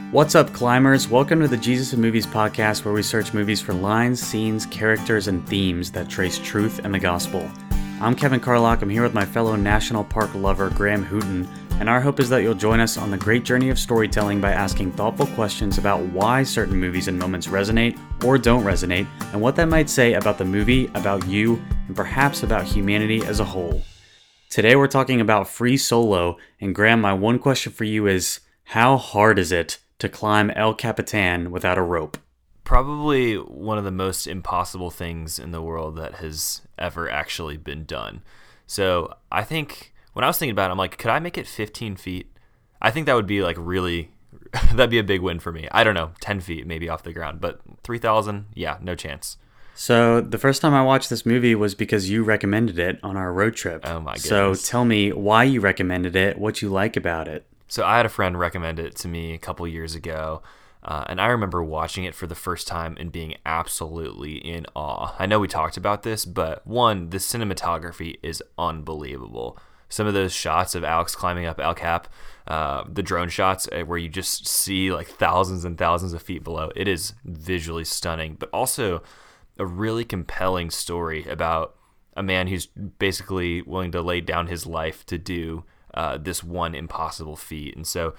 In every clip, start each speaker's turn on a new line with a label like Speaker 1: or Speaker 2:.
Speaker 1: What's up, climbers? Welcome to the Jesus in Movies podcast, where we search movies for lines, scenes, characters, and themes that trace truth and the gospel. I'm Kevin Carlock. I'm here with my fellow national park lover, Graham Hooten, and our hope is that you'll join us on the great journey of storytelling by asking thoughtful questions about why certain movies and moments resonate or don't resonate, and what that might say about the movie, about you, and perhaps about humanity as a whole. Today we're talking about Free Solo, and Graham, my one question for you is, how hard is it to climb El Capitan without a rope?
Speaker 2: Probably one of the most impossible things in the world that has ever actually been done. So I think when I was thinking about it, I'm like, could I make it 15 feet? I think that would be like really, that'd be a big win for me. I don't know, 10 feet maybe off the ground, but 3,000, yeah, no chance.
Speaker 1: So the first time I watched this movie was because you recommended it on our road trip.
Speaker 2: Oh my goodness.
Speaker 1: So tell me why you recommended it, what you like about it.
Speaker 2: So I had a friend recommend it to me a couple years ago, and I remember watching it for the first time and being absolutely in awe. I know we talked about this, but one, the cinematography is unbelievable. Some of those shots of Alex climbing up El Cap, the drone shots where you just see like thousands and thousands of feet below, it is visually stunning, but also a really compelling story about a man who's basically willing to lay down his life to do this one impossible feat. And so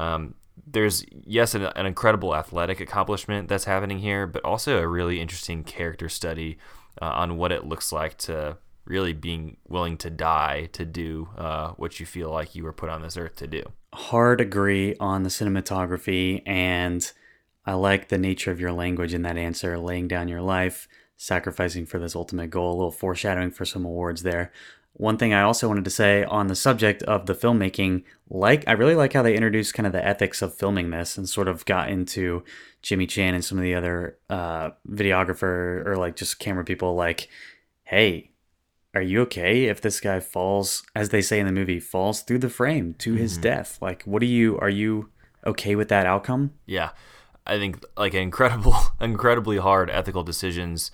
Speaker 2: there's, yes, an incredible athletic accomplishment that's happening here, but also a really interesting character study on what it looks like to really being willing to die to do what you feel like you were put on this earth to do.
Speaker 1: Hard agree on the cinematography, and I like the nature of your language in that answer, laying down your life, sacrificing for this ultimate goal, a little foreshadowing for some awards there. One thing I also wanted to say on the subject of the filmmaking, I really like how they introduced kind of the ethics of filming this and sort of got into Jimmy Chan and some of the other videographer or like just camera people like, hey, are you okay if this guy falls, as they say in the movie, falls through the frame to his death? Like, are you okay with that outcome?
Speaker 2: Yeah, I think like incredibly hard ethical decisions.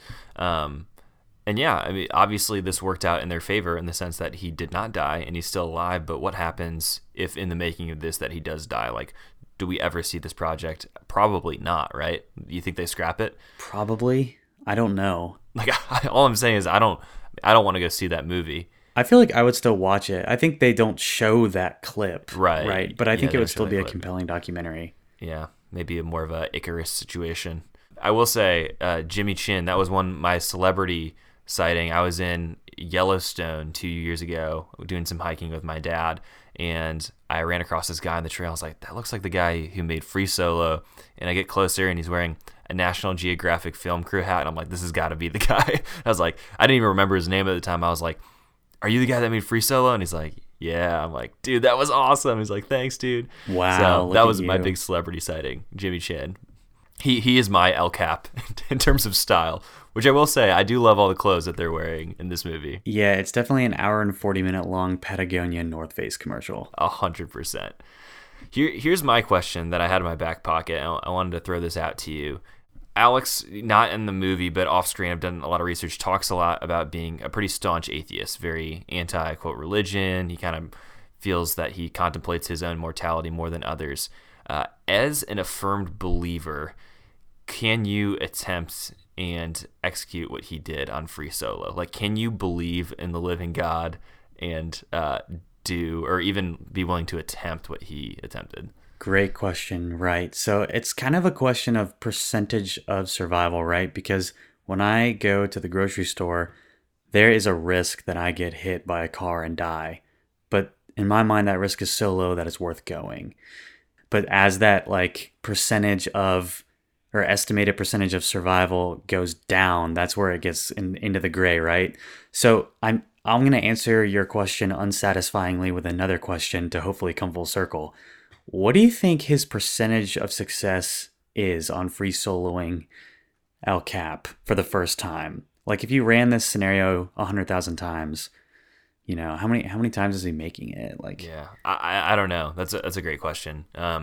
Speaker 2: And yeah, I mean, obviously this worked out in their favor in the sense that he did not die and he's still alive. But what happens if in the making of this that he does die? Like, do we ever see this project? Probably not, right? You think they scrap it?
Speaker 1: Probably. I don't know.
Speaker 2: Like, all I'm saying is I don't want to go see that movie.
Speaker 1: I feel like I would still watch it. I think they don't show that clip.
Speaker 2: Right.
Speaker 1: But I think it would still be a compelling documentary.
Speaker 2: Yeah. Maybe more of a Icarus situation. I will say, Jimmy Chin, that was my celebrity sighting. I was in Yellowstone 2 years ago doing some hiking with my dad, and I ran across this guy on the trail. I was like, that looks like the guy who made Free Solo. And I get closer and he's wearing a National Geographic film crew hat, and I'm like, this has got to be the guy. I was like, I didn't even remember his name at the time. I was like, are you the guy that made Free Solo? And he's like, yeah. I'm like, dude, that was awesome. He's like, thanks, dude.
Speaker 1: Wow.
Speaker 2: So that was my big celebrity sighting, Jimmy Chin. He is my El Cap in terms of style, which I will say, I do love all the clothes that they're wearing in this movie.
Speaker 1: Yeah, it's definitely an hour and 40-minute long Patagonia North Face commercial.
Speaker 2: 100%. Here's my question that I had in my back pocket. I wanted to throw this out to you. Alex, not in the movie, but off screen, I've done a lot of research, talks a lot about being a pretty staunch atheist, very anti-quote religion. He kind of feels that he contemplates his own mortality more than others. As an affirmed believer, can you attempt and execute what he did on Free Solo? Like, can you believe in the living God and do, or even be willing to attempt what he attempted?
Speaker 1: Great question, right. So it's kind of a question of percentage of survival, right? Because when I go to the grocery store, there is a risk that I get hit by a car and die. But in my mind, that risk is so low that it's worth going. But as that like percentage of, or estimated percentage of survival goes down, that's where it gets into the gray, right? So I'm going to answer your question unsatisfyingly with another question to hopefully come full circle. What do you think his percentage of success is on free soloing El Cap for the first time? Like if you ran this scenario 100,000 times, you know, how many times is he making it? Like,
Speaker 2: yeah, I don't know. That's a great question.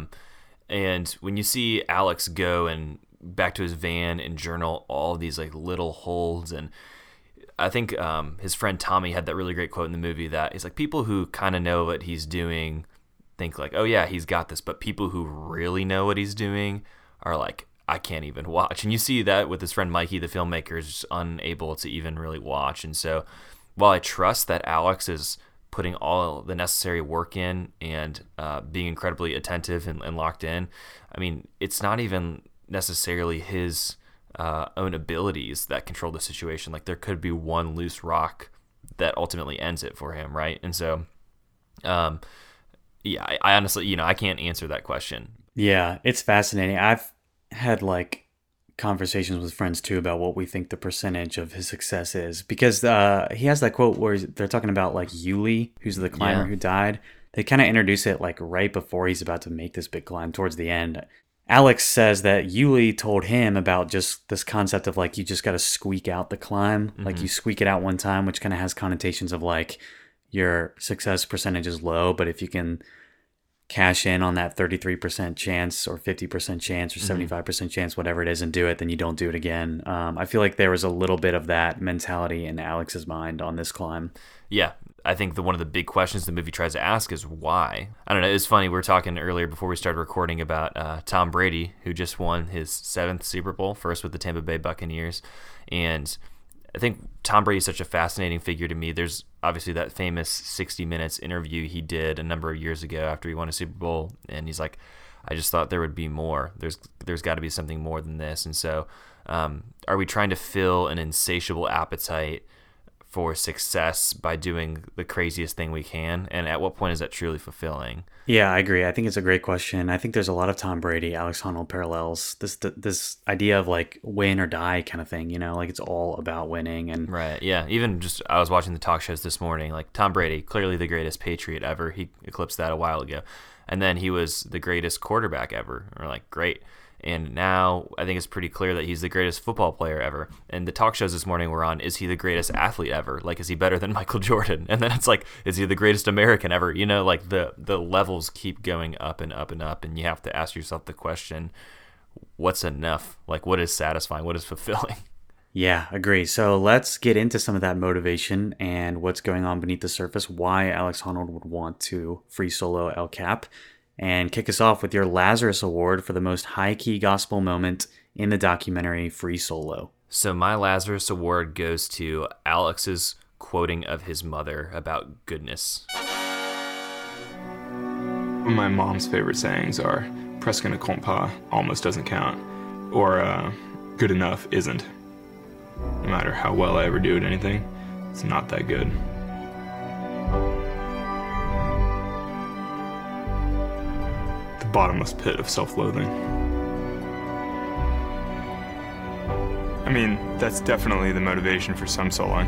Speaker 2: And when you see Alex go and back to his van and journal all these like little holds, and I think his friend Tommy had that really great quote in the movie that he's like, people who kind of know what he's doing think like, oh yeah, he's got this. But people who really know what he's doing are like, I can't even watch. And you see that with his friend Mikey, the filmmaker, is just unable to even really watch. And so while I trust that Alex is putting all the necessary work in and being incredibly attentive and locked in, I mean, it's not even necessarily his own abilities that control the situation. Like there could be one loose rock that ultimately ends it for him, right? And so, yeah, I honestly, I can't answer that question.
Speaker 1: Yeah, it's fascinating. I've had like conversations with friends too about what we think the percentage of his success is, because he has that quote where they're talking about like Yuli, who's the climber who died. They kind of introduce it like right before he's about to make this big climb towards the end. Alex says that Yuli told him about just this concept of like you just got to squeak out the climb. Mm-hmm. Like you squeak it out one time, which kind of has connotations of like your success percentage is low, but if you can cash in on that 33% chance or 50% chance or 75% chance, whatever it is, and do it, then you don't do it again. I feel like there was a little bit of that mentality in Alex's mind on this climb.
Speaker 2: Yeah, I think one of the big questions the movie tries to ask is why. I don't know. It's funny. We were talking earlier before we started recording about Tom Brady, who just won his 7th Super Bowl, first with the Tampa Bay Buccaneers. And I think Tom Brady is such a fascinating figure to me. There's obviously that famous 60 Minutes interview he did a number of years ago after he won a Super Bowl. And he's like, I just thought there would be more. There's got to be something more than this. And so are we trying to fill an insatiable appetite for success by doing the craziest thing we can? And at what point is that truly fulfilling?
Speaker 1: Yeah, I agree. I think it's a great question. I think there's a lot of Tom Brady, Alex Honnold parallels. This idea of like win or die kind of thing, like it's all about winning. And
Speaker 2: right, yeah. Even just I was watching the talk shows this morning, like Tom Brady, clearly the greatest Patriot ever. He eclipsed that a while ago. And then he was the greatest quarterback ever. Or like, great. And now I think it's pretty clear that he's the greatest football player ever. And the talk shows this morning were on, is he the greatest athlete ever? Like, is he better than Michael Jordan? And then it's like, is he the greatest American ever? Like the levels keep going up and up and up. And you have to ask yourself the question, what's enough? Like, what is satisfying? What is fulfilling?
Speaker 1: Yeah, agree. So let's get into some of that motivation and what's going on beneath the surface, why Alex Honnold would want to free solo El Cap. And kick us off with your Lazarus Award for the most high-key gospel moment in the documentary Free Solo.
Speaker 2: So my Lazarus Award goes to Alex's quoting of his mother about goodness.
Speaker 3: My mom's favorite sayings are, presque ne compte pas, almost doesn't count, or good enough isn't. No matter how well I ever do at anything, it's not that good. Bottomless pit of self-loathing. I mean, that's definitely the motivation for some soloing.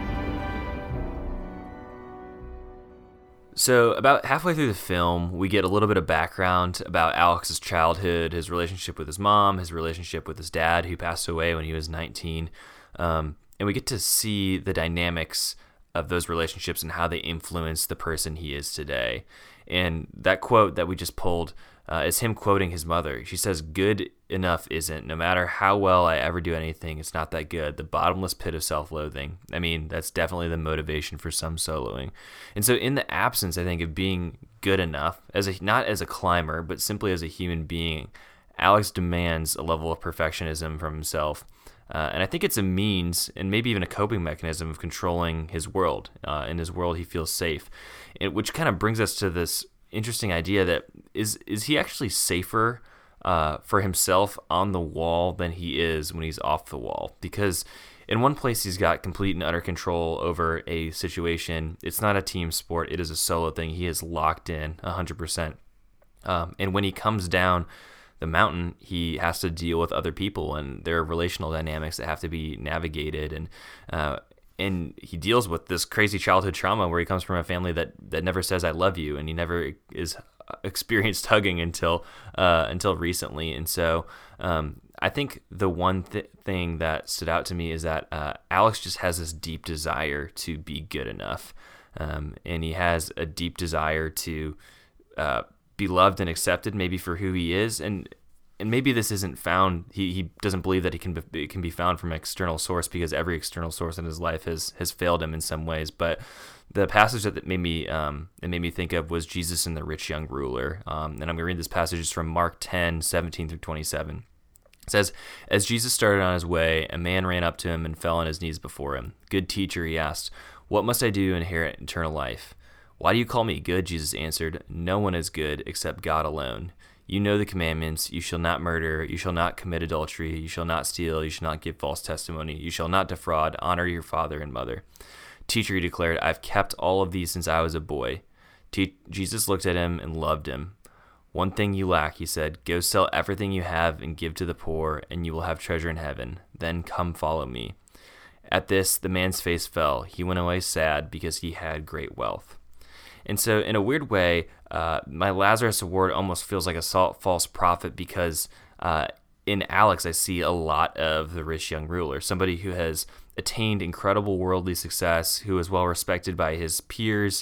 Speaker 2: So about halfway through the film, we get a little bit of background about Alex's childhood, his relationship with his mom, his relationship with his dad, who passed away when he was 19. And we get to see the dynamics of those relationships and how they influence the person he is today. And that quote that we just pulled is him quoting his mother. She says, good enough isn't. No matter how well I ever do anything, it's not that good. The bottomless pit of self-loathing. I mean, that's definitely the motivation for some soloing. And so in the absence, I think, of being good enough, not as a climber, but simply as a human being, Alex demands a level of perfectionism from himself. And I think it's a means and maybe even a coping mechanism of controlling his world. In his world, he feels safe, which kind of brings us to this interesting idea that is he actually safer for himself on the wall than he is when he's off the wall? Because in one place he's got complete and utter control over a situation. It's not a team sport. It is a solo thing. He is locked in 100%. And when he comes down the mountain, he has to deal with other people and there are relational dynamics that have to be navigated. And he deals with this crazy childhood trauma where he comes from a family that never says I love you, and he never is experienced hugging until recently. And so I think the one thing that stood out to me is that Alex just has this deep desire to be good enough, and he has a deep desire to be loved and accepted maybe for who he is. And and maybe this isn't found. He doesn't believe that it can be found from an external source because every external source in his life has failed him in some ways. But the passage that made me think of was Jesus and the rich young ruler. And I'm going to read this passage. It's from Mark 10:17 through 27. It says, "As Jesus started on his way, a man ran up to him and fell on his knees before him. 'Good teacher,' he asked, 'what must I do to inherit eternal life?' 'Why do you call me good?' Jesus answered. 'No one is good except God alone. You know the commandments. You shall not murder. You shall not commit adultery. You shall not steal. You shall not give false testimony. You shall not defraud. Honor your father and mother.' 'Teacher,' he declared, 'I've kept all of these since I was a boy.' Jesus looked at him and loved him. 'One thing you lack,' he said. 'Go sell everything you have and give to the poor, and you will have treasure in heaven. Then come follow me.' At this, the man's face fell. He went away sad because he had great wealth." And so, in a weird way, my Lazarus Award almost feels like a false prophet because in Alex, I see a lot of the rich young ruler, somebody who has attained incredible worldly success, who is well respected by his peers,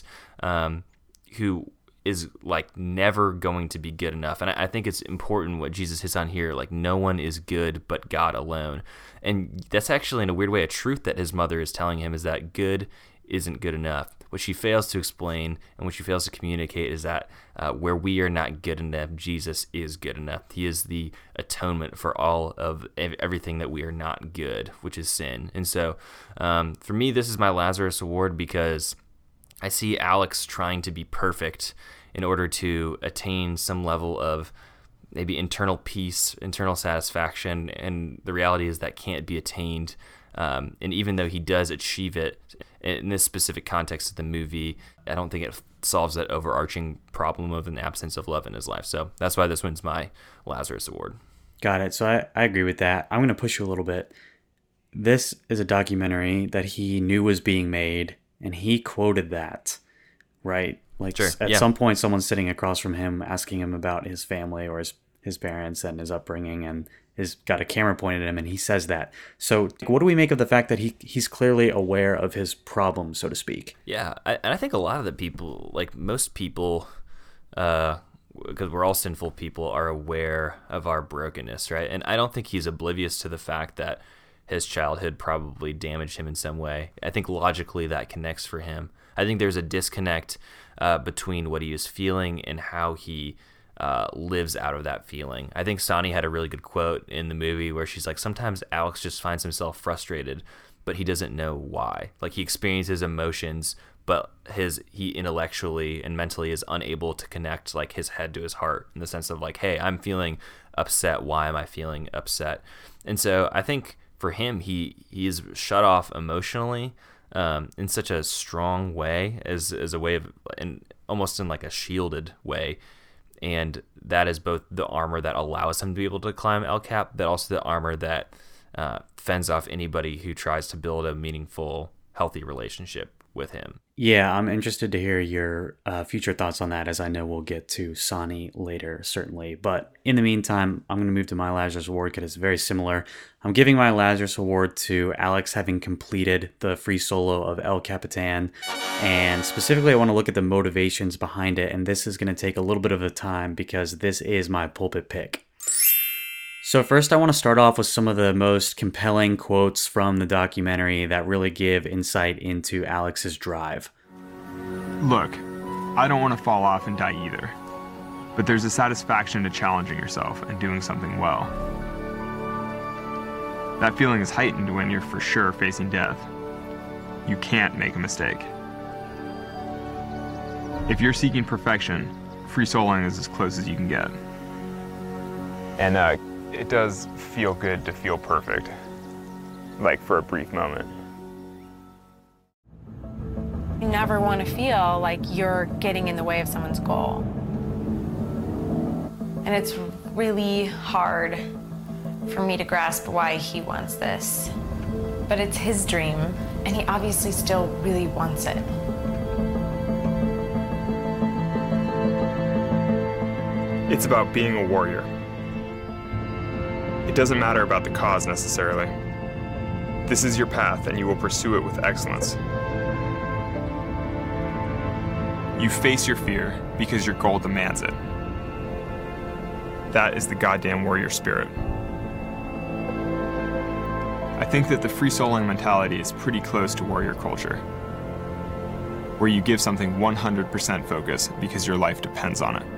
Speaker 2: who is like never going to be good enough. And I think it's important what Jesus hits on here, like no one is good but God alone. And that's actually in a weird way a truth that his mother is telling him, is that good isn't good enough. What she fails to explain and what she fails to communicate is that where we are not good enough, Jesus is good enough. He is the atonement for all of everything that we are not good, which is sin. And so for me, this is my Lazarus Award because I see Alex trying to be perfect in order to attain some level of maybe internal peace, internal satisfaction, and the reality is that can't be attained. And even though he does achieve it in this specific context of the movie, I don't think it solves that overarching problem of an absence of love in his life. So that's why this one's my Lazarus Award.
Speaker 1: Got it. So I agree with that. I'm going to push you a little bit. This is a documentary that he knew was being made, and he quoted that, right? Like
Speaker 2: Sure,
Speaker 1: at
Speaker 2: yeah.
Speaker 1: some point, someone's sitting across from him asking him about his family or his parents and his upbringing, and has got a camera pointed at him, and he says that. So what do we make of the fact that he's clearly aware of his problem, so to speak?
Speaker 2: Yeah, and I think a lot of the people, like most people, because we're all sinful people, are aware of our brokenness, right? And I don't think he's oblivious to the fact that his childhood probably damaged him in some way. I think logically that connects for him. I think there's a disconnect between what he is feeling and how he lives out of that feeling. I think Sonny had a really good quote in the movie where she's like, sometimes Alex just finds himself frustrated, but he doesn't know why. Like he experiences emotions, but he intellectually and mentally is unable to connect like his head to his heart in the sense of like, hey, I'm feeling upset. Why am I feeling upset? And so I think for him, he is shut off emotionally in such a strong way as a way of, and almost in like a shielded way. And that is both the armor that allows him to be able to climb El Cap, but also the armor that fends off anybody who tries to build a meaningful, healthy relationship with him.
Speaker 1: Yeah, I'm interested to hear your future thoughts on that, as I know we'll get to Sonny later, certainly. But in the meantime, I'm going to move to my Lazarus Award because it's very similar. I'm giving my Lazarus Award to Alex having completed the free solo of El Capitan. And specifically, I want to look at the motivations behind it. And this is going to take a little bit of a time because this is my pulpit pick. So first, I want to start off with some of the most compelling quotes from the documentary that really give insight into Alex's drive.
Speaker 3: Look, I don't want to fall off and die either, but there's a satisfaction to challenging yourself and doing something well. That feeling is heightened when you're for sure facing death. You can't make a mistake. If you're seeking perfection, free soloing is as close as you can get.
Speaker 4: And it does feel good to feel perfect, like for a brief moment.
Speaker 5: You never want to feel like you're getting in the way of someone's goal. And it's really hard for me to grasp why he wants this. But it's his dream, and he obviously still really wants it.
Speaker 4: It's about being a warrior. It doesn't matter about the cause necessarily. This is your path, and you will pursue it with excellence. You face your fear because your goal demands it.
Speaker 3: that is the goddamn warrior spirit. I think that the free soloing mentality is pretty close to warrior culture, where you give something 100% focus because your life depends on it.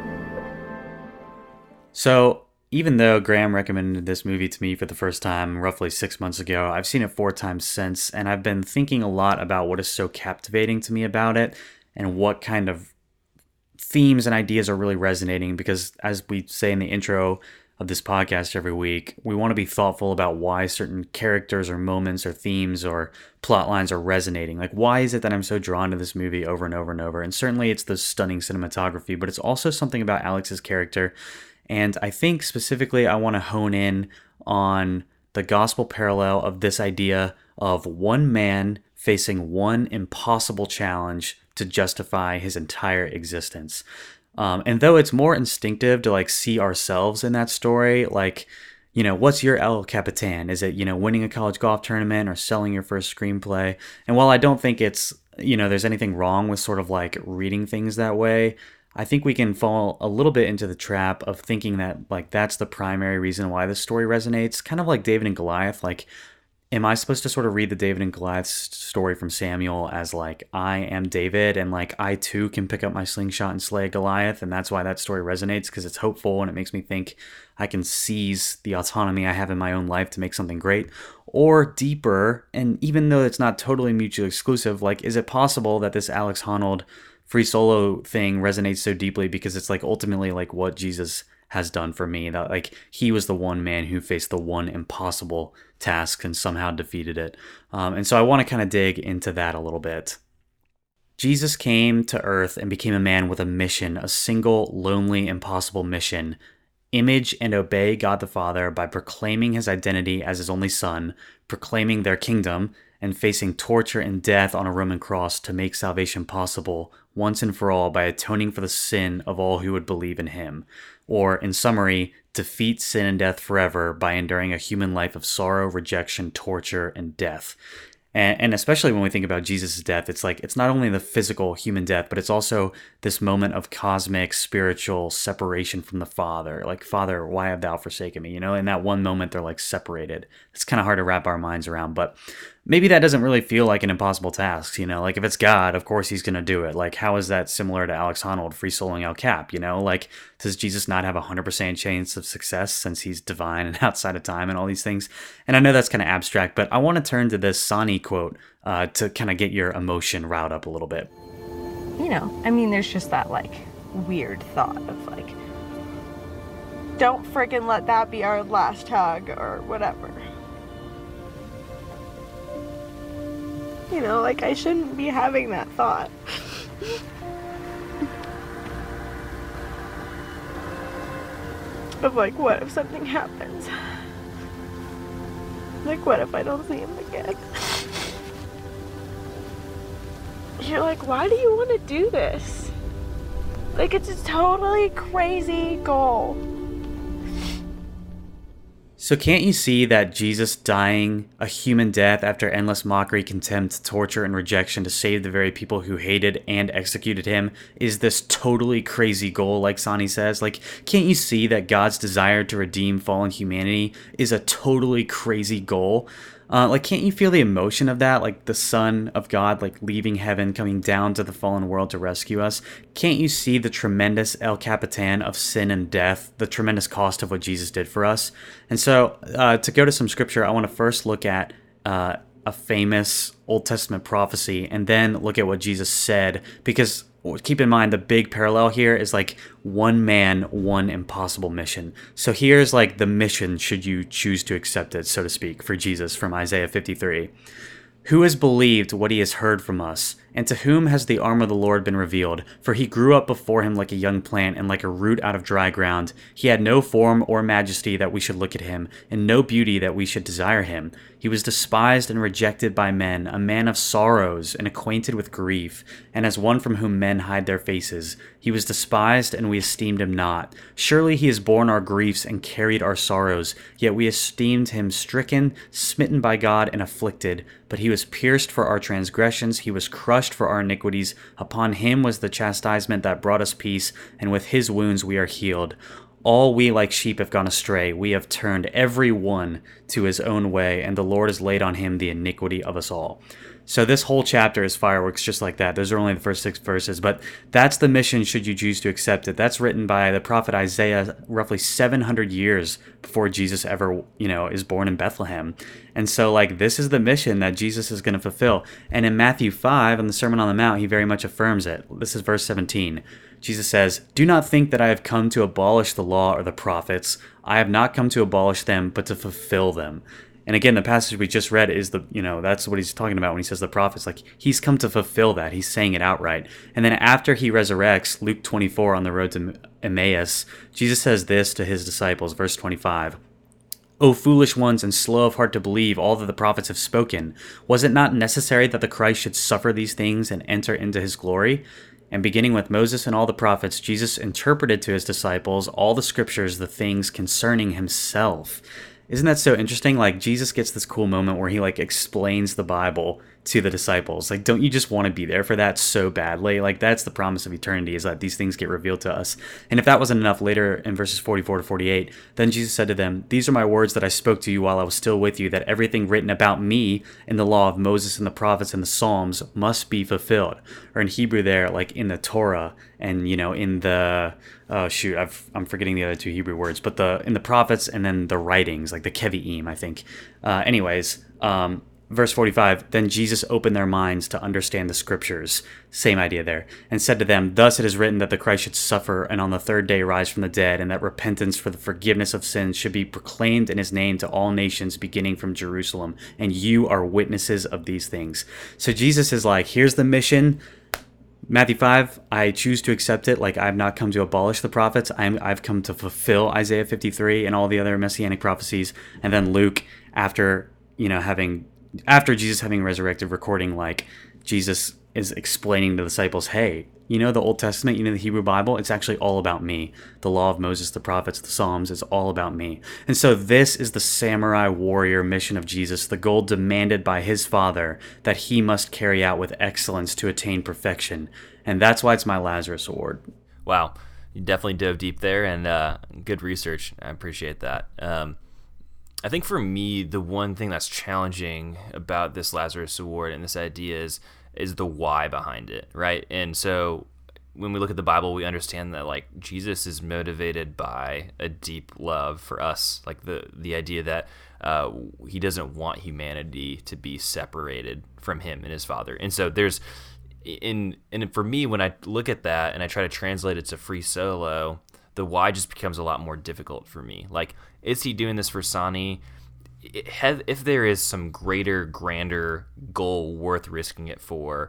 Speaker 1: So, even though Graham recommended this movie to me for the first time roughly 6 months ago, I've seen it 4 times since, and I've been thinking a lot about what is so captivating to me about it and what kind of themes and ideas are really resonating, because as we say in the intro of this podcast every week, we want to be thoughtful about why certain characters or moments or themes or plot lines are resonating. Like, why is it that I'm so drawn to this movie over and over and over? And certainly it's the stunning cinematography, but it's also something about Alex's character. And I think specifically I want to hone in on the gospel parallel of this idea of one man facing one impossible challenge to justify his entire existence. And though it's more instinctive to like see ourselves in that story, like, you know, what's your El Capitan? Is it, you know, winning a college golf tournament or selling your first screenplay? And while I don't think it's, you know, there's anything wrong with sort of like reading things that way, I think we can fall a little bit into the trap of thinking that like that's the primary reason why this story resonates. Kind of like David and Goliath. Like, am I supposed to sort of read the David and Goliath story from Samuel as like, I am David and like I too can pick up my slingshot and slay Goliath, and that's why that story resonates, because it's hopeful and it makes me think I can seize the autonomy I have in my own life to make something great? Or deeper, and even though it's not totally mutually exclusive, like, is it possible that this Alex Honnold free solo thing resonates so deeply because it's like ultimately like what Jesus has done for me, that like he was the one man who faced the one impossible task and somehow defeated it. And so I want to kind of dig into that a little bit. Jesus came to earth and became a man with a mission, a single, lonely, impossible mission. Image and obey God the Father by proclaiming his identity as his only son, proclaiming their kingdom, and facing torture and death on a Roman cross to make salvation possible once and for all by atoning for the sin of all who would believe in him. Or, in summary, defeat sin and death forever by enduring a human life of sorrow, rejection, torture, and death. And especially when we think about Jesus' death, it's like, it's not only the physical human death, but it's also this moment of cosmic, spiritual separation from the Father. Like, Father, why have thou forsaken me? You know, in that one moment, they're like separated. It's kind of hard to wrap our minds around, but maybe that doesn't really feel like an impossible task, you know? Like, if it's God, of course he's going to do it. Like, how is that similar to Alex Honnold free soloing El Cap, you know? Like, does Jesus not have a 100% chance of success since he's divine and outside of time and all these things? And I know that's kind of abstract, but I want to turn to this Sonny quote to kind of get your emotion riled up a little bit.
Speaker 6: You know, I mean, there's just that, like, weird thought of, like, don't friggin' let that be our last hug or whatever. You know, like, I shouldn't be having that thought. Of, like, what if something happens? Like, what if I don't see him again? You're like, why do you want to do this? Like, it's a totally crazy goal.
Speaker 1: So can't you see that Jesus dying a human death after endless mockery, contempt, torture, and rejection to save the very people who hated and executed him is this totally crazy goal, like Sonny says? Like, can't you see that God's desire to redeem fallen humanity is a totally crazy goal? Like, can't you feel the emotion of that? Like, the Son of God, like, leaving heaven, coming down to the fallen world to rescue us. Can't you see the tremendous El Capitan of sin and death, the tremendous cost of what Jesus did for us? And so, to go to some scripture, I want to first look at a famous Old Testament prophecy and then look at what Jesus said, because keep in mind the big parallel here is like one man, one impossible mission. So here's like the mission, should you choose to accept it, so to speak, for Jesus from Isaiah 53. Who has believed what he has heard from us? And to whom has the arm of the Lord been revealed? For he grew up before him like a young plant and like a root out of dry ground. He had no form or majesty that we should look at him, and no beauty that we should desire him. He was despised and rejected by men, a man of sorrows and acquainted with grief, and as one from whom men hide their faces. He was despised, and we esteemed him not. Surely he has borne our griefs and carried our sorrows, yet we esteemed him stricken, smitten by God, and afflicted. But he was pierced for our transgressions, he was crushed for our iniquities. Upon him was the chastisement that brought us peace, and with his wounds we are healed. All we like sheep have gone astray. We have turned every one to his own way, and the Lord has laid on him the iniquity of us all. So this whole chapter is fireworks just like that. Those are only the first 6 verses, but that's the mission should you choose to accept it. That's written by the prophet Isaiah roughly 700 years before Jesus ever, is born in Bethlehem. And so like this is the mission that Jesus is going to fulfill. And in Matthew 5 on the Sermon on the Mount, he very much affirms it. This is verse 17. Jesus says, "Do not think that I have come to abolish the law or the prophets. I have not come to abolish them, but to fulfill them." And again, the passage we just read is that's what he's talking about when he says the prophets. Like, he's come to fulfill that. He's saying it outright. And then after he resurrects, Luke 24 on the road to Emmaus, Jesus says this to his disciples, verse 25. "O foolish ones and slow of heart to believe all that the prophets have spoken. Was it not necessary that the Christ should suffer these things and enter into his glory?" And beginning with Moses and all the prophets, Jesus interpreted to his disciples all the scriptures, the things concerning himself. Isn't that so interesting? Like, Jesus gets this cool moment where he like explains the Bible to the disciples. Like, don't you just want to be there for that so badly? Like, that's the promise of eternity, is that these things get revealed to us. And if that wasn't enough, later in verses 44 to 48, then Jesus said to them, "These are my words that I spoke to you while I was still with you, that everything written about me in the law of Moses and the prophets and the Psalms must be fulfilled." Or in Hebrew there, like in the Torah and, in the, I'm forgetting the other 2 Hebrew words, but in the prophets and then the writings, like the Kevi'im, I think. Verse 45, "Then Jesus opened their minds to understand the scriptures," same idea there, "and said to them, Thus it is written that the Christ should suffer and on the 3rd day rise from the dead, and that repentance for the forgiveness of sins should be proclaimed in his name to all nations beginning from Jerusalem, and you are witnesses of these things." So Jesus is like, here's the mission. Matthew 5, I choose to accept it. Like, I've not come to abolish the prophets. I've come to fulfill Isaiah 53 and all the other messianic prophecies. And then Luke, after Jesus having resurrected, recording like Jesus is explaining to the disciples, hey, the Old Testament, the Hebrew Bible, it's actually all about me. The law of Moses, the prophets, the Psalms, is all about me. And so this is the samurai warrior mission of Jesus, the goal demanded by his Father that he must carry out with excellence to attain perfection. And that's why it's my Lazarus Award.
Speaker 2: Wow. You definitely dove deep there, and good research. I appreciate that. I think for me, the one thing that's challenging about this Lazarus Award and this idea is the why behind it, right? And so when we look at the Bible, we understand that like Jesus is motivated by a deep love for us, like the idea that he doesn't want humanity to be separated from him and his Father. And so and for me, when I look at that and I try to translate it to Free Solo, the why just becomes a lot more difficult for me. Like, is he doing this for Sonny? If there is some greater, grander goal worth risking it for,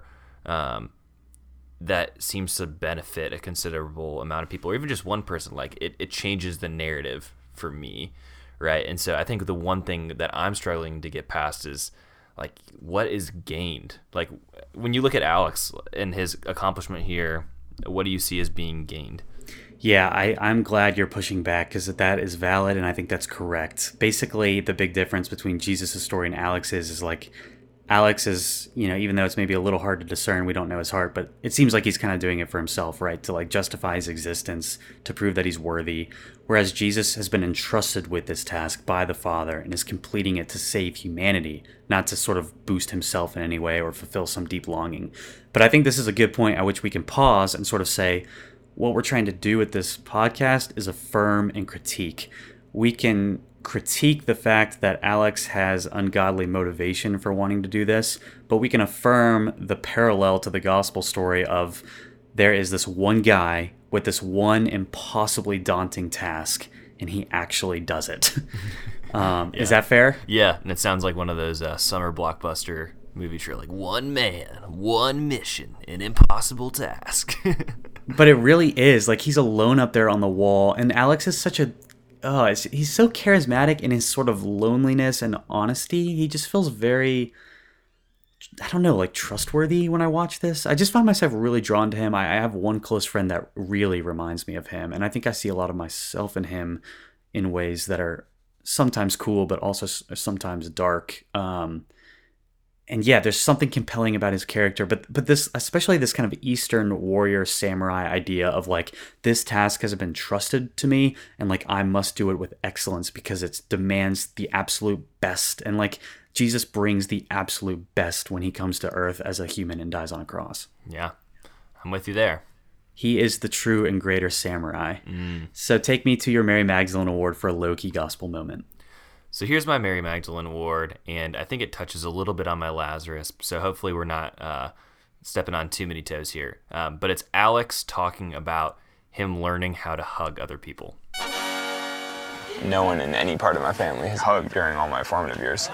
Speaker 2: that seems to benefit a considerable amount of people, or even just one person, like it changes the narrative for me, right? And so I think the one thing that I'm struggling to get past is like, what is gained? Like, when you look at Alex and his accomplishment here, what do you see as being gained?
Speaker 1: Yeah, I'm glad you're pushing back, because that is valid, and I think that's correct. Basically, the big difference between Jesus' story and Alex's is like, Alex is, even though it's maybe a little hard to discern, we don't know his heart, but it seems like he's kind of doing it for himself, right? To like justify his existence, to prove that he's worthy. Whereas Jesus has been entrusted with this task by the Father and is completing it to save humanity, not to sort of boost himself in any way or fulfill some deep longing. But I think this is a good point at which we can pause and sort of say, what we're trying to do with this podcast is affirm and critique. We can critique the fact that Alex has ungodly motivation for wanting to do this, but we can affirm the parallel to the gospel story of there is this one guy with this one impossibly daunting task, and he actually does it. Yeah. Is that fair?
Speaker 2: Yeah, and it sounds like one of those summer blockbuster movie trailers, like one man, one mission, an impossible task.
Speaker 1: But it really is. Like, he's alone up there on the wall, and Alex is such he's so charismatic in his sort of loneliness and honesty. He just feels very, I don't know, like trustworthy when I watch this. I just find myself really drawn to him. I have one close friend that really reminds me of him, and I think I see a lot of myself in him in ways that are sometimes cool, but also sometimes dark. and yeah, there's something compelling about his character, but this, especially this kind of Eastern warrior samurai idea of like, this task has been trusted to me, and like I must do it with excellence because it demands the absolute best, and like Jesus brings the absolute best when he comes to earth as a human and dies on a cross.
Speaker 2: Yeah, I'm with you there.
Speaker 1: He is the true and greater samurai. So take me to your Mary Magdalene Award for a low-key gospel moment.
Speaker 2: So here's my Mary Magdalene Award, and I think it touches a little bit on my Lazarus, so hopefully we're not stepping on too many toes here. But it's Alex talking about him learning how to hug other people.
Speaker 4: No one in any part of my family has hugged during all my formative years.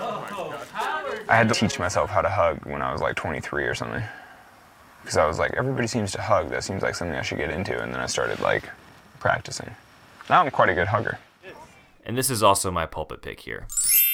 Speaker 4: I had to teach myself how to hug when I was like 23 or something. Because I was like, everybody seems to hug. That seems like something I should get into. And then I started like practicing. Now I'm quite a good hugger.
Speaker 2: And this is also my pulpit pick here.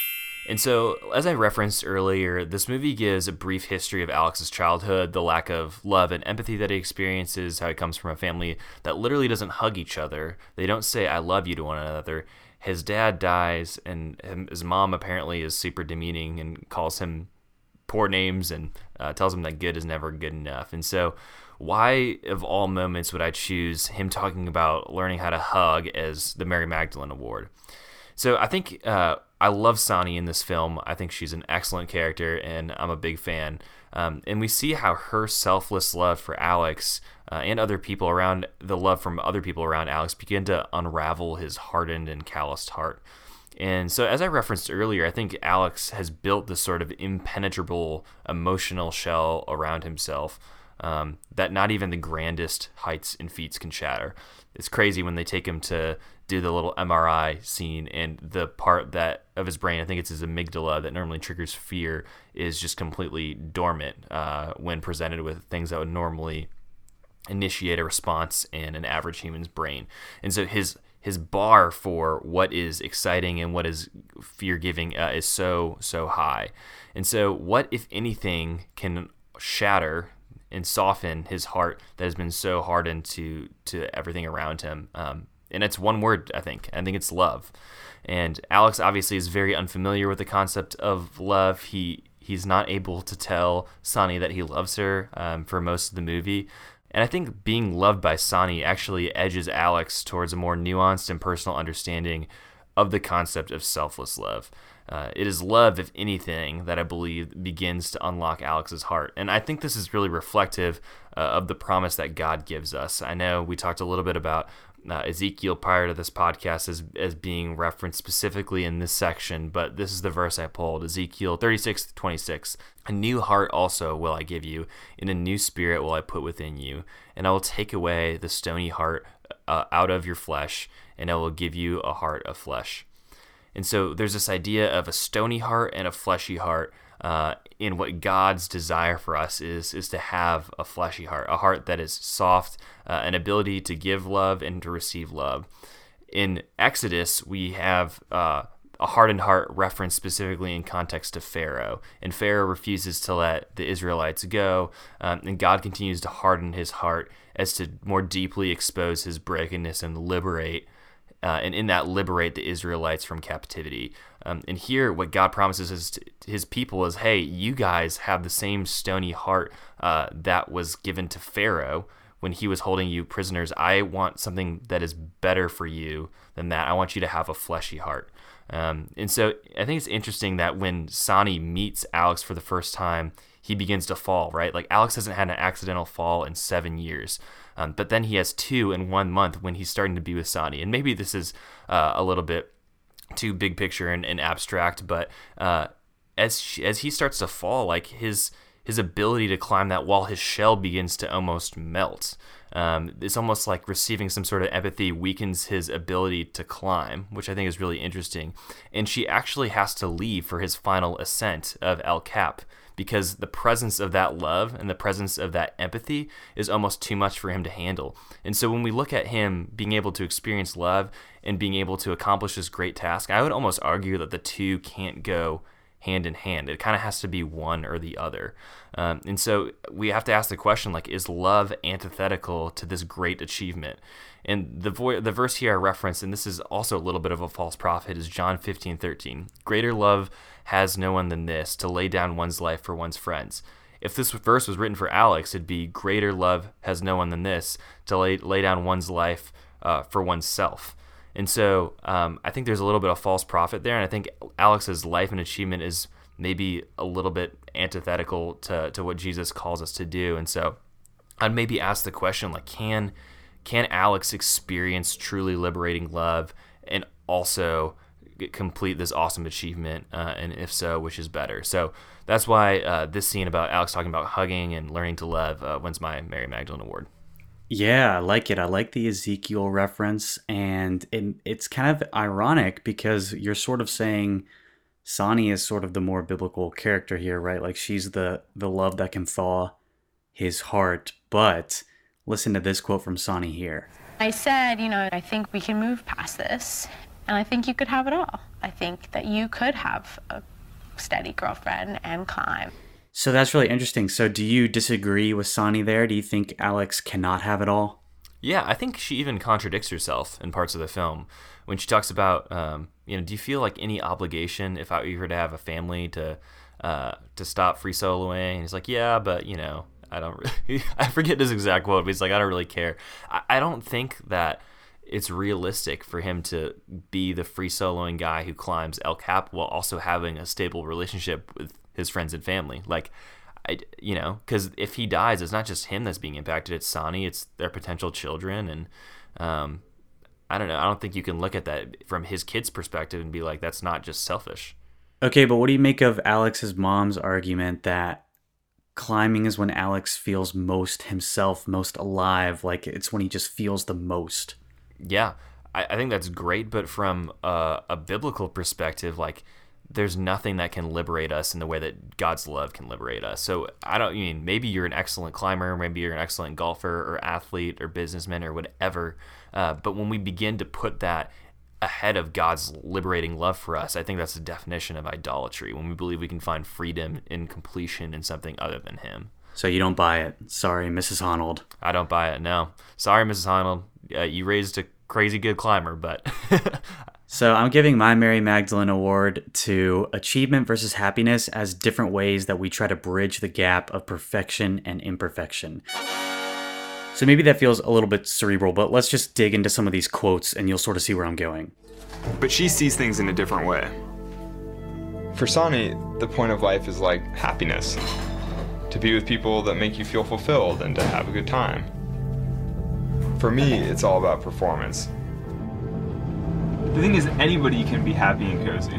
Speaker 2: And so, as I referenced earlier, this movie gives a brief history of Alex's childhood, the lack of love and empathy that he experiences, how he comes from a family that literally doesn't hug each other. They don't say, I love you to one another. His dad dies, and his mom apparently is super demeaning and calls him poor names and tells him that good is never good enough. And so, why of all moments would I choose him talking about learning how to hug as the Mary Magdalene Award? So I think I love Sonny in this film. I think she's an excellent character, and I'm a big fan. And we see how her selfless love for Alex and other people around, the love from other people around Alex, begin to unravel his hardened and calloused heart. And so, as I referenced earlier, I think Alex has built this sort of impenetrable emotional shell around himself that not even the grandest heights and feats can shatter. It's crazy when they take him to do the little MRI scene, and the part that of his brain, I think it's his amygdala, that normally triggers fear, is just completely dormant when presented with things that would normally initiate a response in an average human's brain. And so his bar for what is exciting and what is fear-giving is so high. And so what, if anything, can shatter and soften his heart that has been so hardened to everything around him? And it's one word, I think. I think it's love. And Alex obviously is very unfamiliar with the concept of love. He's not able to tell Sonny that he loves her for most of the movie. And I think being loved by Sonny actually edges Alex towards a more nuanced and personal understanding of the concept of selfless love. It is love, if anything, that I believe begins to unlock Alex's heart. And I think this is really reflective of the promise that God gives us. I know we talked a little bit about Ezekiel prior to this podcast as being referenced specifically in this section, but this is the verse I pulled, Ezekiel 36:26. A new heart also will I give you, and a new spirit will I put within you, and I will take away the stony heart out of your flesh, and I will give you a heart of flesh. And so there's this idea of a stony heart and a fleshy heart. In what God's desire for us is to have a fleshy heart, a heart that is soft, an ability to give love and to receive love. In Exodus, we have a hardened heart referenced specifically in context to Pharaoh, and Pharaoh refuses to let the Israelites go, and God continues to harden his heart as to more deeply expose his brokenness and liberate and in that liberate the Israelites from captivity. And here what God promises to his people is, hey, you guys have the same stony heart that was given to Pharaoh when he was holding you prisoners. I want something that is better for you than that. I want you to have a fleshy heart. And so I think it's interesting that when Sonny meets Alex for the first time, he begins to fall, right? Like Alex hasn't had an accidental fall in 7 years. But then he has 2 in 1 month when he's starting to be with Sonny. And maybe this is a little bit too big picture and abstract, but as he starts to fall, like his ability to climb that wall, his shell begins to almost melt. It's almost like receiving some sort of empathy weakens his ability to climb, which I think is really interesting. And she actually has to leave for his final ascent of El Cap, because the presence of that love and the presence of that empathy is almost too much for him to handle. And so when we look at him being able to experience love and being able to accomplish this great task, I would almost argue that the two can't go hand in hand. It kind of has to be one or the other. And so we have to ask the question, like, is love antithetical to this great achievement? And the verse here I referenced, and this is also a little bit of a false prophet, is John 15:13. Greater love has no one than this, to lay down one's life for one's friends. If this verse was written for Alex, it'd be greater love has no one than this, to lay down one's life for oneself. And so I think there's a little bit of false prophet there, and I think Alex's life and achievement is maybe a little bit antithetical to what Jesus calls us to do. And so I'd maybe ask the question, like, can Alex experience truly liberating love and also complete this awesome achievement? And if so, which is better? So that's why this scene about Alex talking about hugging and learning to love wins my Mary Magdalene Award.
Speaker 1: Yeah, I like it. I like the Ezekiel reference, and it's kind of ironic because you're sort of saying Sonny is sort of the more biblical character here, right? Like, she's the love that can thaw his heart. But listen to this quote from Sonny here.
Speaker 7: I said, I think we can move past this, and I think you could have it all. I think that you could have a steady girlfriend and climb.
Speaker 1: So that's really interesting. So do you disagree with Sonny there? Do you think Alex cannot have it all?
Speaker 2: Yeah, I think she even contradicts herself in parts of the film when she talks about, do you feel like any obligation if I were to have a family to stop free soloing? And he's like, yeah, but I don't really, I forget his exact quote, but he's like, I don't really care. I don't think that it's realistic for him to be the free soloing guy who climbs El Cap while also having a stable relationship with his friends and family. Like, because if he dies, it's not just him that's being impacted. It's Sonny, it's their potential children. And I don't know. I don't think you can look at that from his kid's perspective and be like, that's not just selfish.
Speaker 1: Okay, but what do you make of Alex's mom's argument that climbing is when Alex feels most himself, most alive? Like, it's when he just feels the most.
Speaker 2: Yeah, I think that's great. But from a biblical perspective, like, there's nothing that can liberate us in the way that God's love can liberate us. So maybe you're an excellent climber, maybe you're an excellent golfer or athlete or businessman or whatever. But when we begin to put that ahead of God's liberating love for us, I think that's the definition of idolatry, when we believe we can find freedom in completion in something other than him.
Speaker 1: So you don't buy it. Sorry, Mrs. Honnold.
Speaker 2: I don't buy it, no. Sorry, Mrs. Honnold. You raised a crazy good climber, but...
Speaker 1: So I'm giving my Mary Magdalene Award to achievement versus happiness as different ways that we try to bridge the gap of perfection and imperfection. So maybe that feels a little bit cerebral, but let's just dig into some of these quotes and you'll sort of see where I'm going.
Speaker 3: But she sees things in a different way. For Sonny, the point of life is like happiness. To be with people that make you feel fulfilled and to have a good time. For me, it's all about performance. The thing is, anybody can be happy and cozy.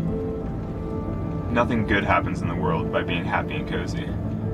Speaker 3: Nothing good happens in the world by being happy and cozy.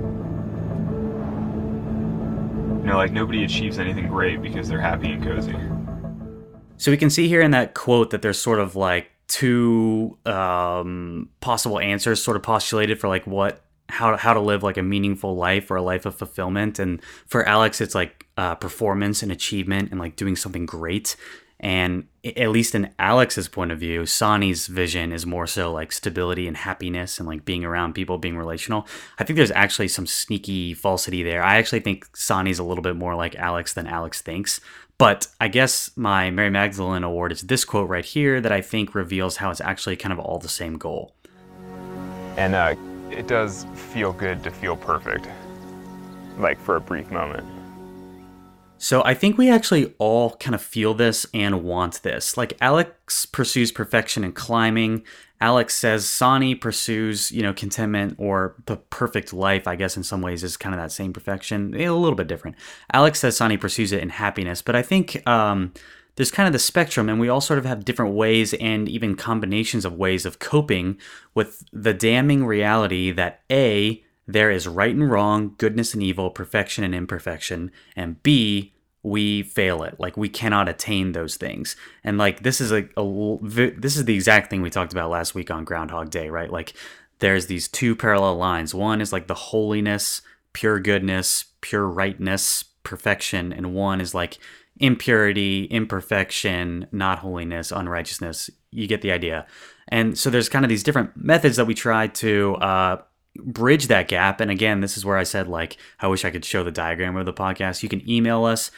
Speaker 3: Nobody achieves anything great because they're happy and cozy.
Speaker 1: So we can see here in that quote that there's sort of like two possible answers sort of postulated for like how to live like a meaningful life or a life of fulfillment. And for Alex, it's like performance and achievement and like doing something great. And at least in Alex's point of view, Sonny's vision is more so like stability and happiness and like being around people, being relational. I think there's actually some sneaky falsity there. I actually think Sonny's a little bit more like Alex than Alex thinks. But I guess my Mary Magdalene Award is this quote right here that I think reveals how it's actually kind of all the same goal.
Speaker 4: And it does feel good to feel perfect, like for a brief moment.
Speaker 1: So I think we actually all kind of feel this and want this. Like, Alex pursues perfection in climbing. Alex says Sonny pursues, contentment or the perfect life, I guess in some ways is kind of that same perfection. A little bit different. Alex says Sonny pursues it in happiness. But I think there's kind of the spectrum, and we all sort of have different ways and even combinations of ways of coping with the damning reality that A, there is right and wrong, goodness and evil, perfection and imperfection, and B, we fail it. Like, we cannot attain those things. And like, this is this is the exact thing we talked about last week on Groundhog Day, right? Like, there's these two parallel lines. One is like the holiness, pure goodness, pure rightness, perfection, and one is like impurity, imperfection, not holiness, unrighteousness. You get the idea. And so there's kind of these different methods that we try to bridge that gap. And again, this is where I said, like, I wish I could show the diagram of the podcast. You can email us,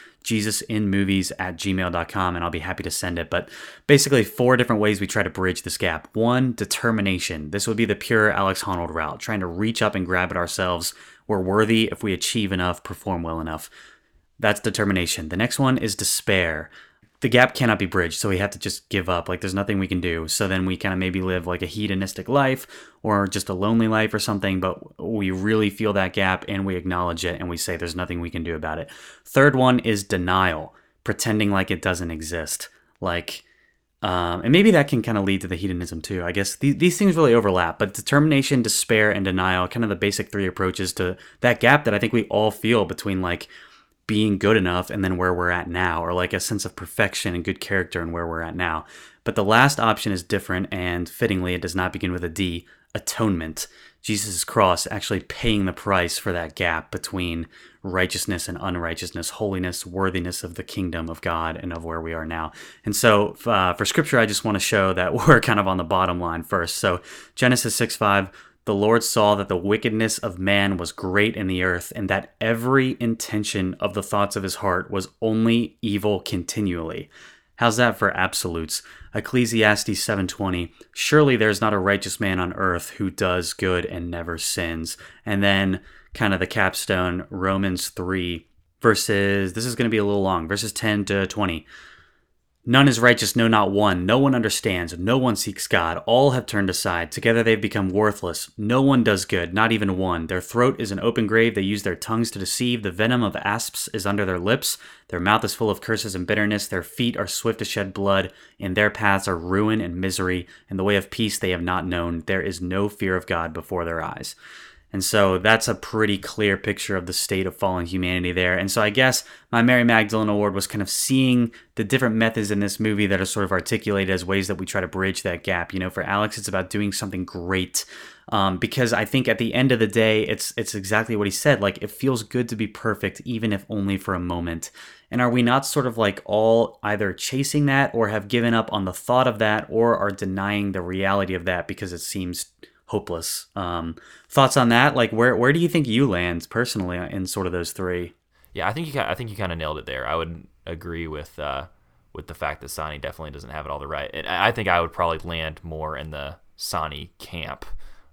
Speaker 1: jesusinmovies@gmail.com, and I'll be happy to send it. But basically 4 different ways we try to bridge this gap. 1, determination. This would be the pure Alex Honnold route, trying to reach up and grab it ourselves. We're worthy if we achieve enough, perform well enough. That's determination. The next one is despair. The gap cannot be bridged, so we have to just give up. Like, there's nothing we can do. So then we kind of maybe live like a hedonistic life or just a lonely life or something, but we really feel that gap and we acknowledge it and we say there's nothing we can do about it. Third one is denial, pretending like it doesn't exist. Like, and maybe that can kind of lead to the hedonism too. I guess these things really overlap, but determination, despair, and denial, kind of the basic 3 approaches to that gap that I think we all feel between like being good enough and then where we're at now, or like a sense of perfection and good character and where we're at now. But the last option is different, and fittingly, it does not begin with a D, atonement. Jesus' cross actually paying the price for that gap between righteousness and unrighteousness, holiness, worthiness of the kingdom of God and of where we are now. And so for scripture, I just want to show that we're kind of on the bottom line first. So Genesis 6:5, the Lord saw that the wickedness of man was great in the earth, and that every intention of the thoughts of his heart was only evil continually. How's that for absolutes? Ecclesiastes 7:20, surely there's not a righteous man on earth who does good and never sins. And then kind of the capstone, Romans 3, verses, this is going to be a little long, verses 10 to 20. None is righteous, no, not one. No one understands. No one seeks God. All have turned aside. Together they've become worthless. No one does good, not even one. Their throat is an open grave. They use their tongues to deceive. The venom of asps is under their lips. Their mouth is full of curses and bitterness. Their feet are swift to shed blood. In their paths are ruin and misery. In the way of peace they have not known. There is no fear of God before their eyes. And so that's a pretty clear picture of the state of fallen humanity there. And so I guess my Mary Magdalene Award was kind of seeing the different methods in this movie that are sort of articulated as ways that we try to bridge that gap. You know, for Alex, it's about doing something great. Because I think at the end of the day, it's exactly what he said. Like, it feels good to be perfect, even if only for a moment. And are we not sort of like all either chasing that or have given up on the thought of that, or are denying the reality of that because it seems hopeless? Thoughts on that? Like, where do you think you land personally in sort of those 3?
Speaker 2: Yeah, I think you kind of nailed it there. I would agree with the fact that Sonny definitely doesn't have it all right. And I think I would probably land more in the Sonny camp.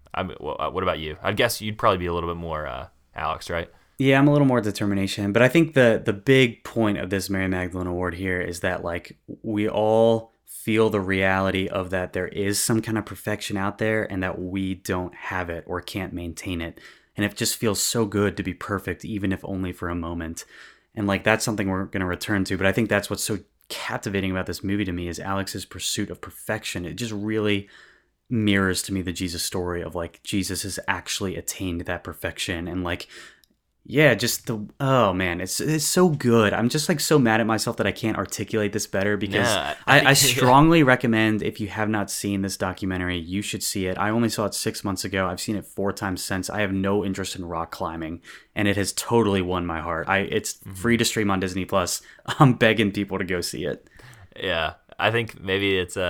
Speaker 2: What about you? I guess you'd probably be a little bit more Alex, right?
Speaker 1: Yeah, I'm a little more determination, but I think the big point of this Mary Magdalene Award here is that, like, we all feel the reality of that there is some kind of perfection out there and that we don't have it or can't maintain it. And it just feels so good to be perfect, even if only for a moment. And like, that's something we're going to return to. But I think that's what's so captivating about this movie to me is Alex's pursuit of perfection. It just really mirrors to me the Jesus story of like, Jesus has actually attained that perfection. And like, yeah, just oh man, it's so good. I'm just like so mad at myself that I can't articulate this better, because I strongly recommend, if you have not seen this documentary, you should see it. I only saw it 6 months ago. I've seen it 4 times since. I have no interest in rock climbing, and it has totally won my heart. It's free to stream on Disney Plus. I'm begging people to go see it.
Speaker 2: Yeah, I think maybe it's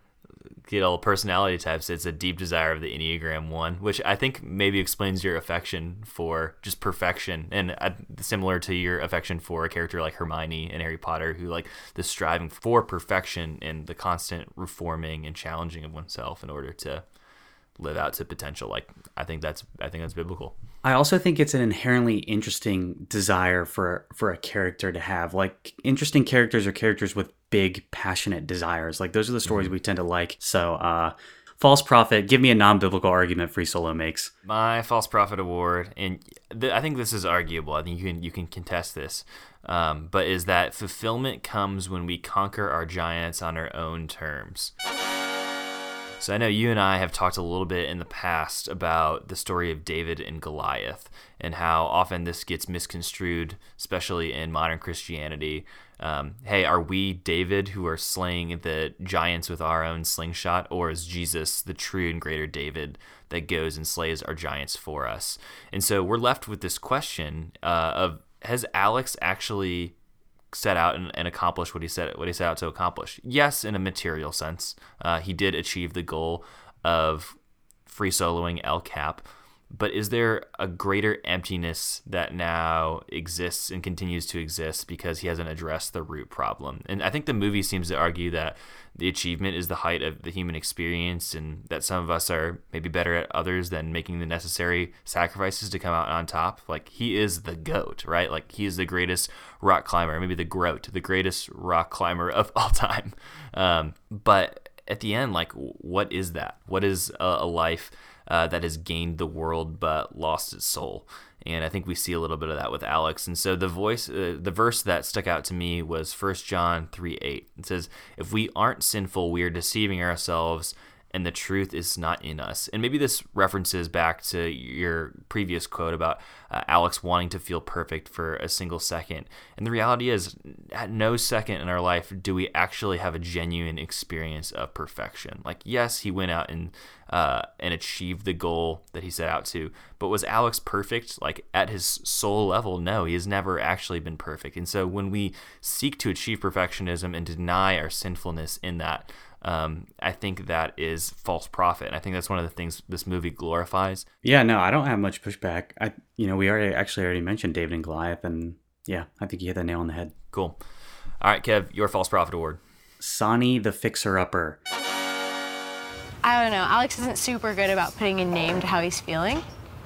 Speaker 2: personality types. It's a deep desire of the Enneagram 1, which I think maybe explains your affection for just perfection, and similar to your affection for a character like Hermione in Harry Potter, who like the striving for perfection and the constant reforming and challenging of oneself in order to live out to potential. Like, I think that's biblical.
Speaker 1: I also think it's an inherently interesting desire for a character to have. Like, interesting characters are characters with big, passionate desires. Like, those are the stories we tend to like. So, False Prophet, give me a non-biblical argument Free Solo makes.
Speaker 2: My False Prophet Award, and I think this is arguable. I think you can contest this, but is that fulfillment comes when we conquer our giants on our own terms. So I know you and I have talked a little bit in the past about the story of David and Goliath and how often this gets misconstrued, especially in modern Christianity. Hey, are we David who are slaying the giants with our own slingshot, or is Jesus the true and greater David that goes and slays our giants for us? And so we're left with this question of, has Alex actually set out and accomplish what he set out to accomplish. Yes, in a material sense, he did achieve the goal of free soloing El Cap. But is there a greater emptiness that now exists and continues to exist because he hasn't addressed the root problem? And I think the movie seems to argue that the achievement is the height of the human experience, and that some of us are maybe better at others than making the necessary sacrifices to come out on top. Like, he is the GOAT, right? Like, he is the greatest rock climber, maybe the GROAT, the greatest rock climber of all time. But at the end, like, what is that? What is a life that has gained the world but lost its soul? And I think we see a little bit of that with Alex. And so the verse that stuck out to me was 1 John 3:8. It says, "If we aren't sinful, we are deceiving ourselves, and the truth is not in us." And maybe this references back to your previous quote about Alex wanting to feel perfect for a single second. And the reality is, at no second in our life do we actually have a genuine experience of perfection. Like, yes, he went out and achieved the goal that he set out to, but was Alex perfect? Like, at his soul level, no, he has never actually been perfect. And so when we seek to achieve perfectionism and deny our sinfulness in that, I think that is false prophet. And I think that's one of the things this movie glorifies.
Speaker 1: Yeah, no, I don't have much pushback. We already mentioned David and Goliath, and yeah, I think you hit the nail on the head.
Speaker 2: Cool. All right, Kev, your false prophet award.
Speaker 1: Sonny the Fixer-Upper.
Speaker 7: I don't know. Alex isn't super good about putting a name to how he's feeling.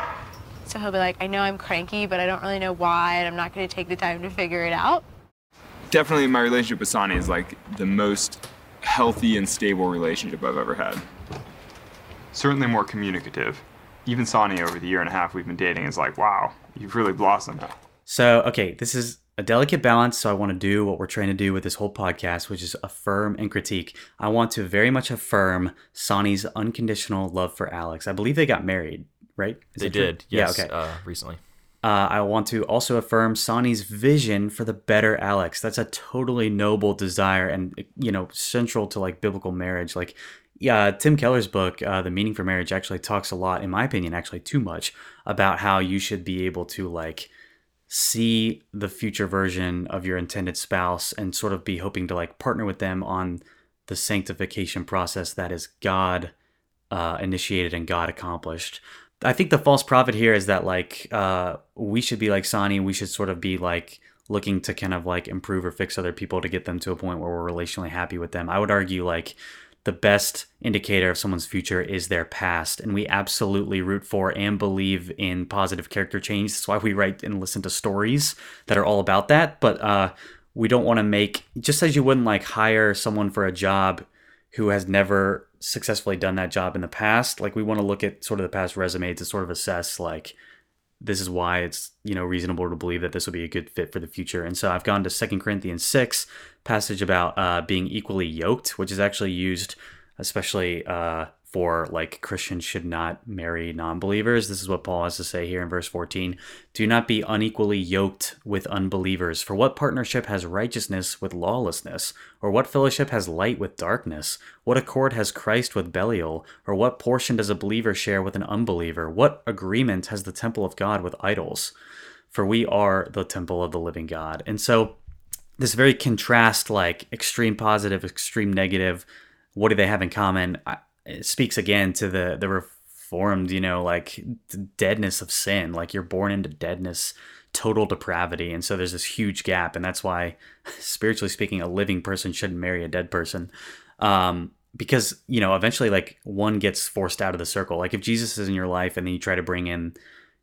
Speaker 7: So he'll be like, I know I'm cranky, but I don't really know why, and I'm not going to take the time to figure it out.
Speaker 3: Definitely my relationship with Sonny is like the most healthy and stable relationship I've ever had. Certainly more communicative. Even Sonny, over the year and a half we've been dating, is like, wow, you've really blossomed.
Speaker 1: So, okay, this is a delicate balance, so I want to do what we're trying to do with this whole podcast, which is affirm and critique. I want to very much affirm Sonny's unconditional love for Alex. I believe they got married, right?
Speaker 2: They did, yes,
Speaker 1: yeah, okay.
Speaker 2: Recently.
Speaker 1: I want to also affirm Sonny's vision for the better Alex. That's a totally noble desire and, central to, like, biblical marriage. Like, yeah, Tim Keller's book, The Meaning for Marriage, actually talks a lot, in my opinion, actually too much, about how you should be able to, like, see the future version of your intended spouse and sort of be hoping to, like, partner with them on the sanctification process that is God initiated and God accomplished. I think the false prophet here is that, like, we should be like Sonny. We should sort of be, like, looking to kind of, like, improve or fix other people to get them to a point where we're relationally happy with them. I would argue, like, the best indicator of someone's future is their past, and we absolutely root for and believe in positive character change. That's why we write and listen to stories that are all about that. But we don't want to make, just as you wouldn't, like, hire someone for a job who has never successfully done that job in the past, like, we want to look at sort of the past resume to sort of assess, like, this is why it's, reasonable to believe that this will be a good fit for the future. And so I've gone to 2 Corinthians 6, passage about being equally yoked, which is actually used especially for, like, Christians should not marry non-believers. This is what Paul has to say here in verse 14. Do not be unequally yoked with unbelievers. For what partnership has righteousness with lawlessness? Or what fellowship has light with darkness? What accord has Christ with Belial? Or what portion does a believer share with an unbeliever? What agreement has the temple of God with idols? For we are the temple of the living God. And so this very contrast, like, extreme positive, extreme negative, what do they have in common? It speaks again to the reformed, like, deadness of sin. Like, you're born into deadness, total depravity. And so there's this huge gap. And that's why, spiritually speaking, a living person shouldn't marry a dead person. Because, eventually, like, one gets forced out of the circle. Like, if Jesus is in your life and then you try to bring in,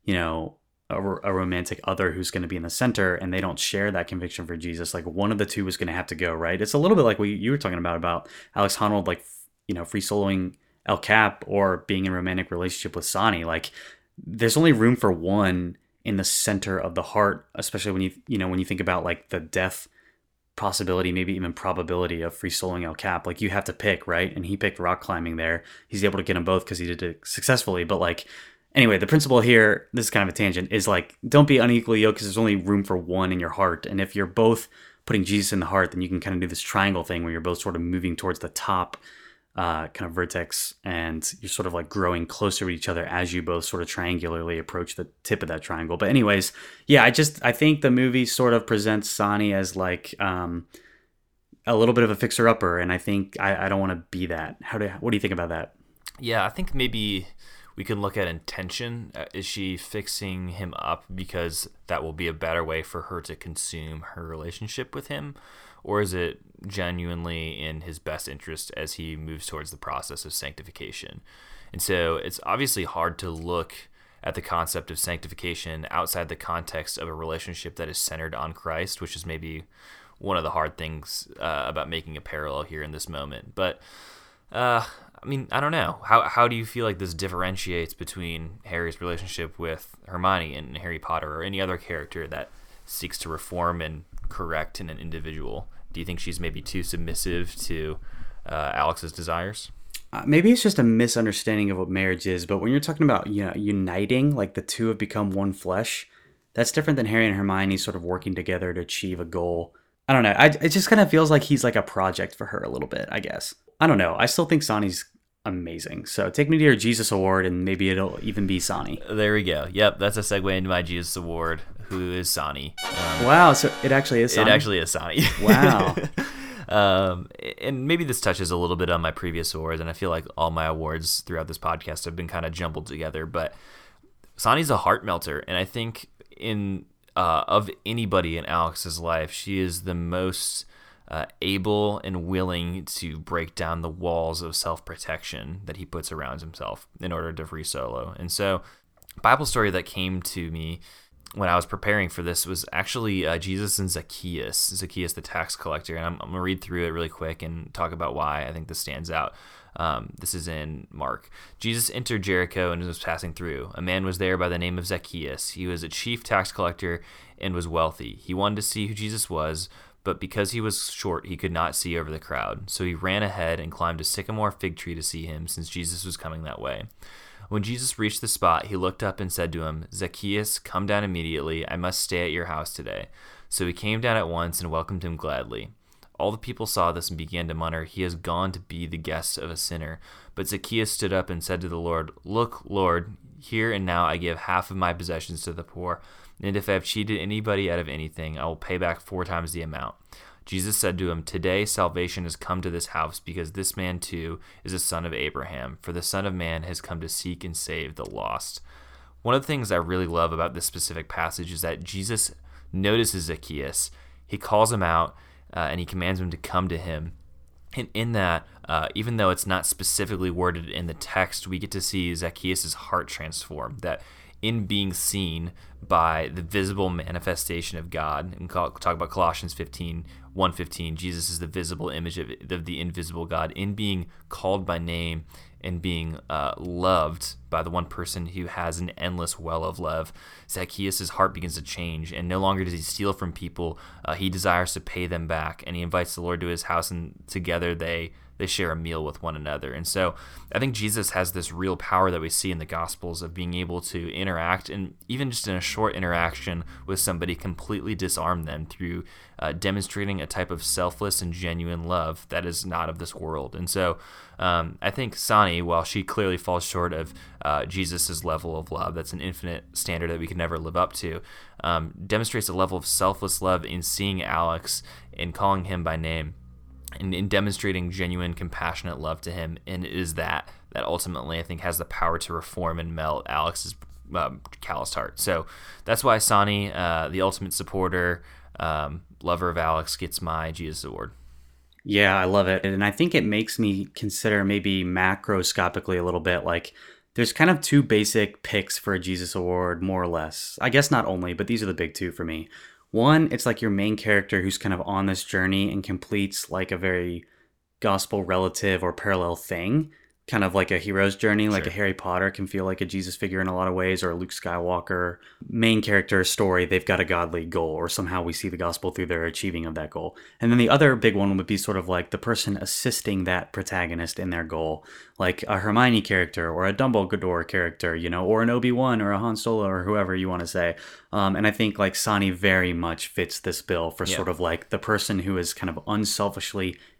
Speaker 1: a romantic other who's going to be in the center and they don't share that conviction for Jesus, like, one of the two is going to have to go, right? It's a little bit like what you were talking about Alex Honnold, like, free soloing El Cap or being in a romantic relationship with Sonny. Like, there's only room for one in the center of the heart, especially when you think about, like, the death possibility, maybe even probability of free soloing El Cap. Like, you have to pick, right? And he picked rock climbing there. He's able to get them both because he did it successfully. But, like, anyway, the principle here, this is kind of a tangent, is, like, don't be unequally yoked because there's only room for one in your heart. And if you're both putting Jesus in the heart, then you can kind of do this triangle thing where you're both sort of moving towards the top kind of vertex, and you're sort of like growing closer to each other as you both sort of triangularly approach the tip of that triangle. But anyways, yeah, I think the movie sort of presents Sonny as like a little bit of a fixer-upper, and I think I don't want to be that. What do you think about that?
Speaker 2: Yeah, I think maybe we can look at intention. Is she fixing him up because that will be a better way for her to consume her relationship with him? Or is it genuinely in his best interest as he moves towards the process of sanctification? And so it's obviously hard to look at the concept of sanctification outside the context of a relationship that is centered on Christ, which is maybe one of the hard things about making a parallel here in this moment. But I mean, I don't know. How do you feel like this differentiates between Harry's relationship with Hermione and Harry Potter, or any other character that seeks to reform and correct in an individual? Do you think she's maybe too submissive to Alex's desires?
Speaker 1: Maybe it's just a misunderstanding of what marriage is, but when you're talking about uniting, like the two have become one flesh, that's different than Harry and Hermione sort of working together to achieve a goal. I don't know. It just kind of feels like he's like a project for her a little bit, I guess. I don't know. I still think Sonny's amazing. So take me to your Jesus Award, and maybe it'll even be Sonny.
Speaker 2: There we go. Yep, that's a segue into my Jesus Award. Who is Sonny?
Speaker 1: Wow, so it actually is Sonny?
Speaker 2: It actually is Sonny.
Speaker 1: Wow.
Speaker 2: And maybe this touches a little bit on my previous awards, and I feel like all my awards throughout this podcast have been kind of jumbled together, but Sonny's a heart melter, and I think of anybody in Alex's life, she is the most able and willing to break down the walls of self-protection that he puts around himself in order to free Solo. And so, Bible story that came to me when I was preparing for this was actually Jesus and Zacchaeus the tax collector. And I'm going to read through it really quick and talk about why I think this stands out. This is in Mark. Jesus entered Jericho and was passing through. A man was there by the name of Zacchaeus. He was a chief tax collector and was wealthy. He wanted to see who Jesus was, but because he was short, he could not see over the crowd. So he ran ahead and climbed a sycamore fig tree to see him, since Jesus was coming that way. When Jesus reached the spot, he looked up and said to him, "Zacchaeus, come down immediately. I must stay at your house today." So he came down at once and welcomed him gladly. All the people saw this and began to mutter, "He has gone to be the guest of a sinner." But Zacchaeus stood up and said to the Lord, "Look, Lord, here and now I give half of my possessions to the poor, and if I have cheated anybody out of anything, I will pay back 4 times the amount." Jesus said to him, "Today salvation has come to this house, because this man too is a son of Abraham, for the Son of Man has come to seek and save the lost." One of the things I really love about this specific passage is that Jesus notices Zacchaeus, he calls him out, and he commands him to come to him. And in that, even though it's not specifically worded in the text, we get to see Zacchaeus' heart transform, that in being seen by the visible manifestation of God, and talk about Colossians 1:15, Jesus is the visible image of the invisible God. In being called by name and being loved by the one person who has an endless well of love, Zacchaeus' heart begins to change, and no longer does he steal from people. He desires to pay them back, and he invites the Lord to his house, and together they share a meal with one another. And so I think Jesus has this real power that we see in the Gospels of being able to interact, and even just in a short interaction with somebody, completely disarm them through demonstrating a type of selfless and genuine love that is not of this world. And so I think Sonny, while she clearly falls short of Jesus' level of love, that's an infinite standard that we could never live up to, demonstrates a level of selfless love in seeing Alex and calling him by name, and in demonstrating genuine, compassionate love to him. And it is that ultimately, I think, has the power to reform and melt Alex's calloused heart. So that's why Sonny, the ultimate supporter, lover of Alex, gets my Jesus Award.
Speaker 1: Yeah, I love it. And I think it makes me consider maybe macroscopically a little bit, like there's kind of 2 basic picks for a Jesus Award, more or less. I guess not only, but these are the big 2 for me. One, it's like your main character who's kind of on this journey and completes like a very gospel relative or parallel thing, kind of like a hero's journey, like a Harry Potter can feel like a Jesus figure in a lot of ways, or a Luke Skywalker. Main character story, they've got a godly goal, or somehow we see the gospel through their achieving of that goal. And then the other big one would be sort of like the person assisting that protagonist in their goal, like a Hermione character or a Dumbledore character, or an Obi-Wan or a Han Solo or whoever you want to say. And I think like Sonny very much fits this bill for sort of like the person who is kind of unselfishly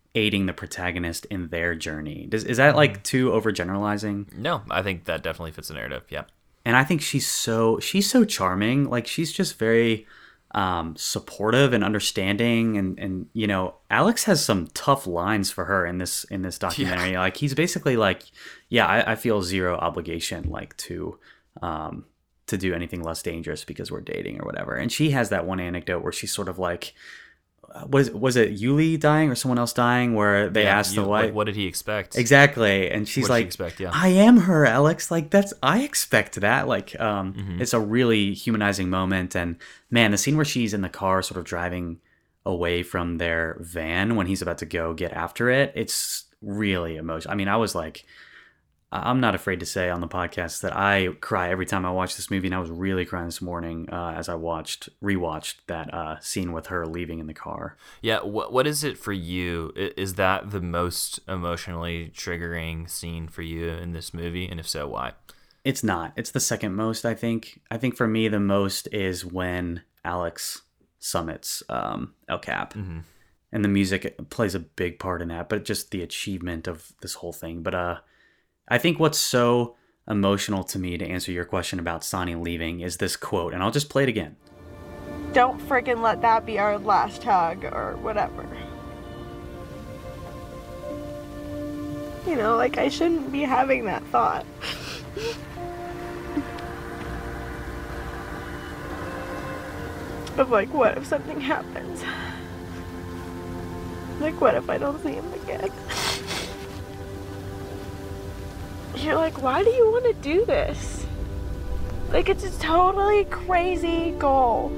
Speaker 1: aiding the protagonist in their journey. Is that like too overgeneralizing?
Speaker 2: No, I think that definitely fits the narrative. Yeah.
Speaker 1: And I think she's so charming. Like she's just very supportive and understanding, and you know, Alex has some tough lines for her in this documentary. Like he's basically like, yeah, I feel zero obligation like to do anything less dangerous because we're dating or whatever. And she has that one anecdote where she's sort of like, was it Yuli dying or someone else dying, where they asked the wife,
Speaker 2: what did he expect?
Speaker 1: Exactly. And she's like, I am her, Alex. Like I expect that. Like, it's a really humanizing moment. And man, the scene where she's in the car sort of driving away from their van when he's about to go get after it, it's really emotional. I mean, I was like, I'm not afraid to say on the podcast that I cry every time I watch this movie, and I was really crying this morning as I rewatched that scene with her leaving in the car.
Speaker 2: Yeah, what is it for you? Is that the most emotionally triggering scene for you in this movie, and if so, why?
Speaker 1: It's not. It's the second most, I think. I think for me, the most is when Alex summits El Cap. Mm-hmm. And the music plays a big part in that, but just the achievement of this whole thing. But I think what's so emotional to me, to answer your question about Sonny leaving, is this quote, and I'll just play it again.
Speaker 6: Don't friggin' let that be our last hug or whatever. You know, like I shouldn't be having that thought. Of like, what if something happens? Like, what if I don't see him again? You're like, why do you want to do this? Like, it's a totally crazy goal.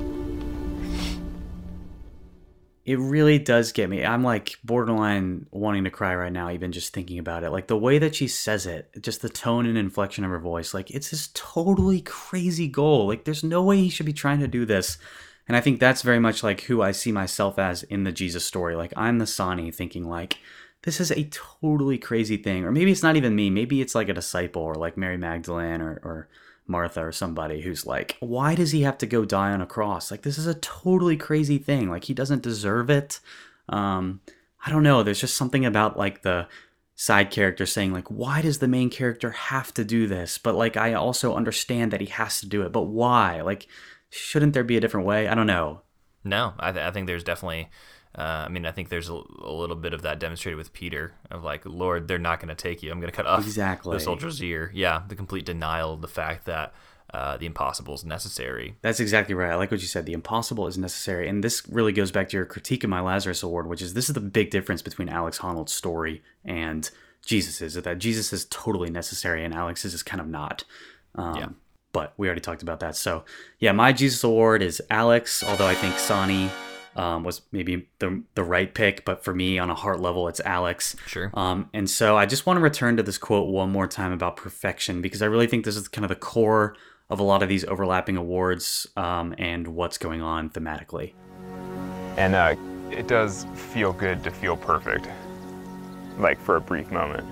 Speaker 1: It really does get me. I'm like borderline wanting to cry right now, even just thinking about it. Like the way that she says it, just the tone and inflection of her voice, like it's this totally crazy goal. Like there's no way he should be trying to do this. And I think that's very much like who I see myself as in the Jesus story. Like I'm the Sonny thinking like, this is a totally crazy thing. Or maybe it's not even me. Maybe it's like a disciple or like Mary Magdalene or Martha or somebody who's like, why does he have to go die on a cross? Like, this is a totally crazy thing. Like, he doesn't deserve it. I don't know. There's just something about like the side character saying like, why does the main character have to do this? But like, I also understand that he has to do it. But why? Like, shouldn't there be a different way? I don't know.
Speaker 2: No, I think there's definitely... I think there's a little bit of that demonstrated with Peter of like, Lord, they're not going to take you. I'm going to cut off the soldier's ear. Yeah, the complete denial of the fact that the impossible is necessary.
Speaker 1: That's exactly right. I like what you said. The impossible is necessary. And this really goes back to your critique of my Lazarus Award, which is this is the big difference between Alex Honnold's story and Jesus's, is that Jesus is totally necessary and Alex's is kind of not. But we already talked about that. So yeah, my Jesus Award is Alex, although I think Sonny... was maybe the right pick, but for me on a heart level, it's Alex.
Speaker 2: Sure.
Speaker 1: And so I just want to return to this quote one more time about perfection, because I really think this is kind of the core of a lot of these overlapping awards and what's going on thematically.
Speaker 4: And it does feel good to feel perfect, like for a brief moment.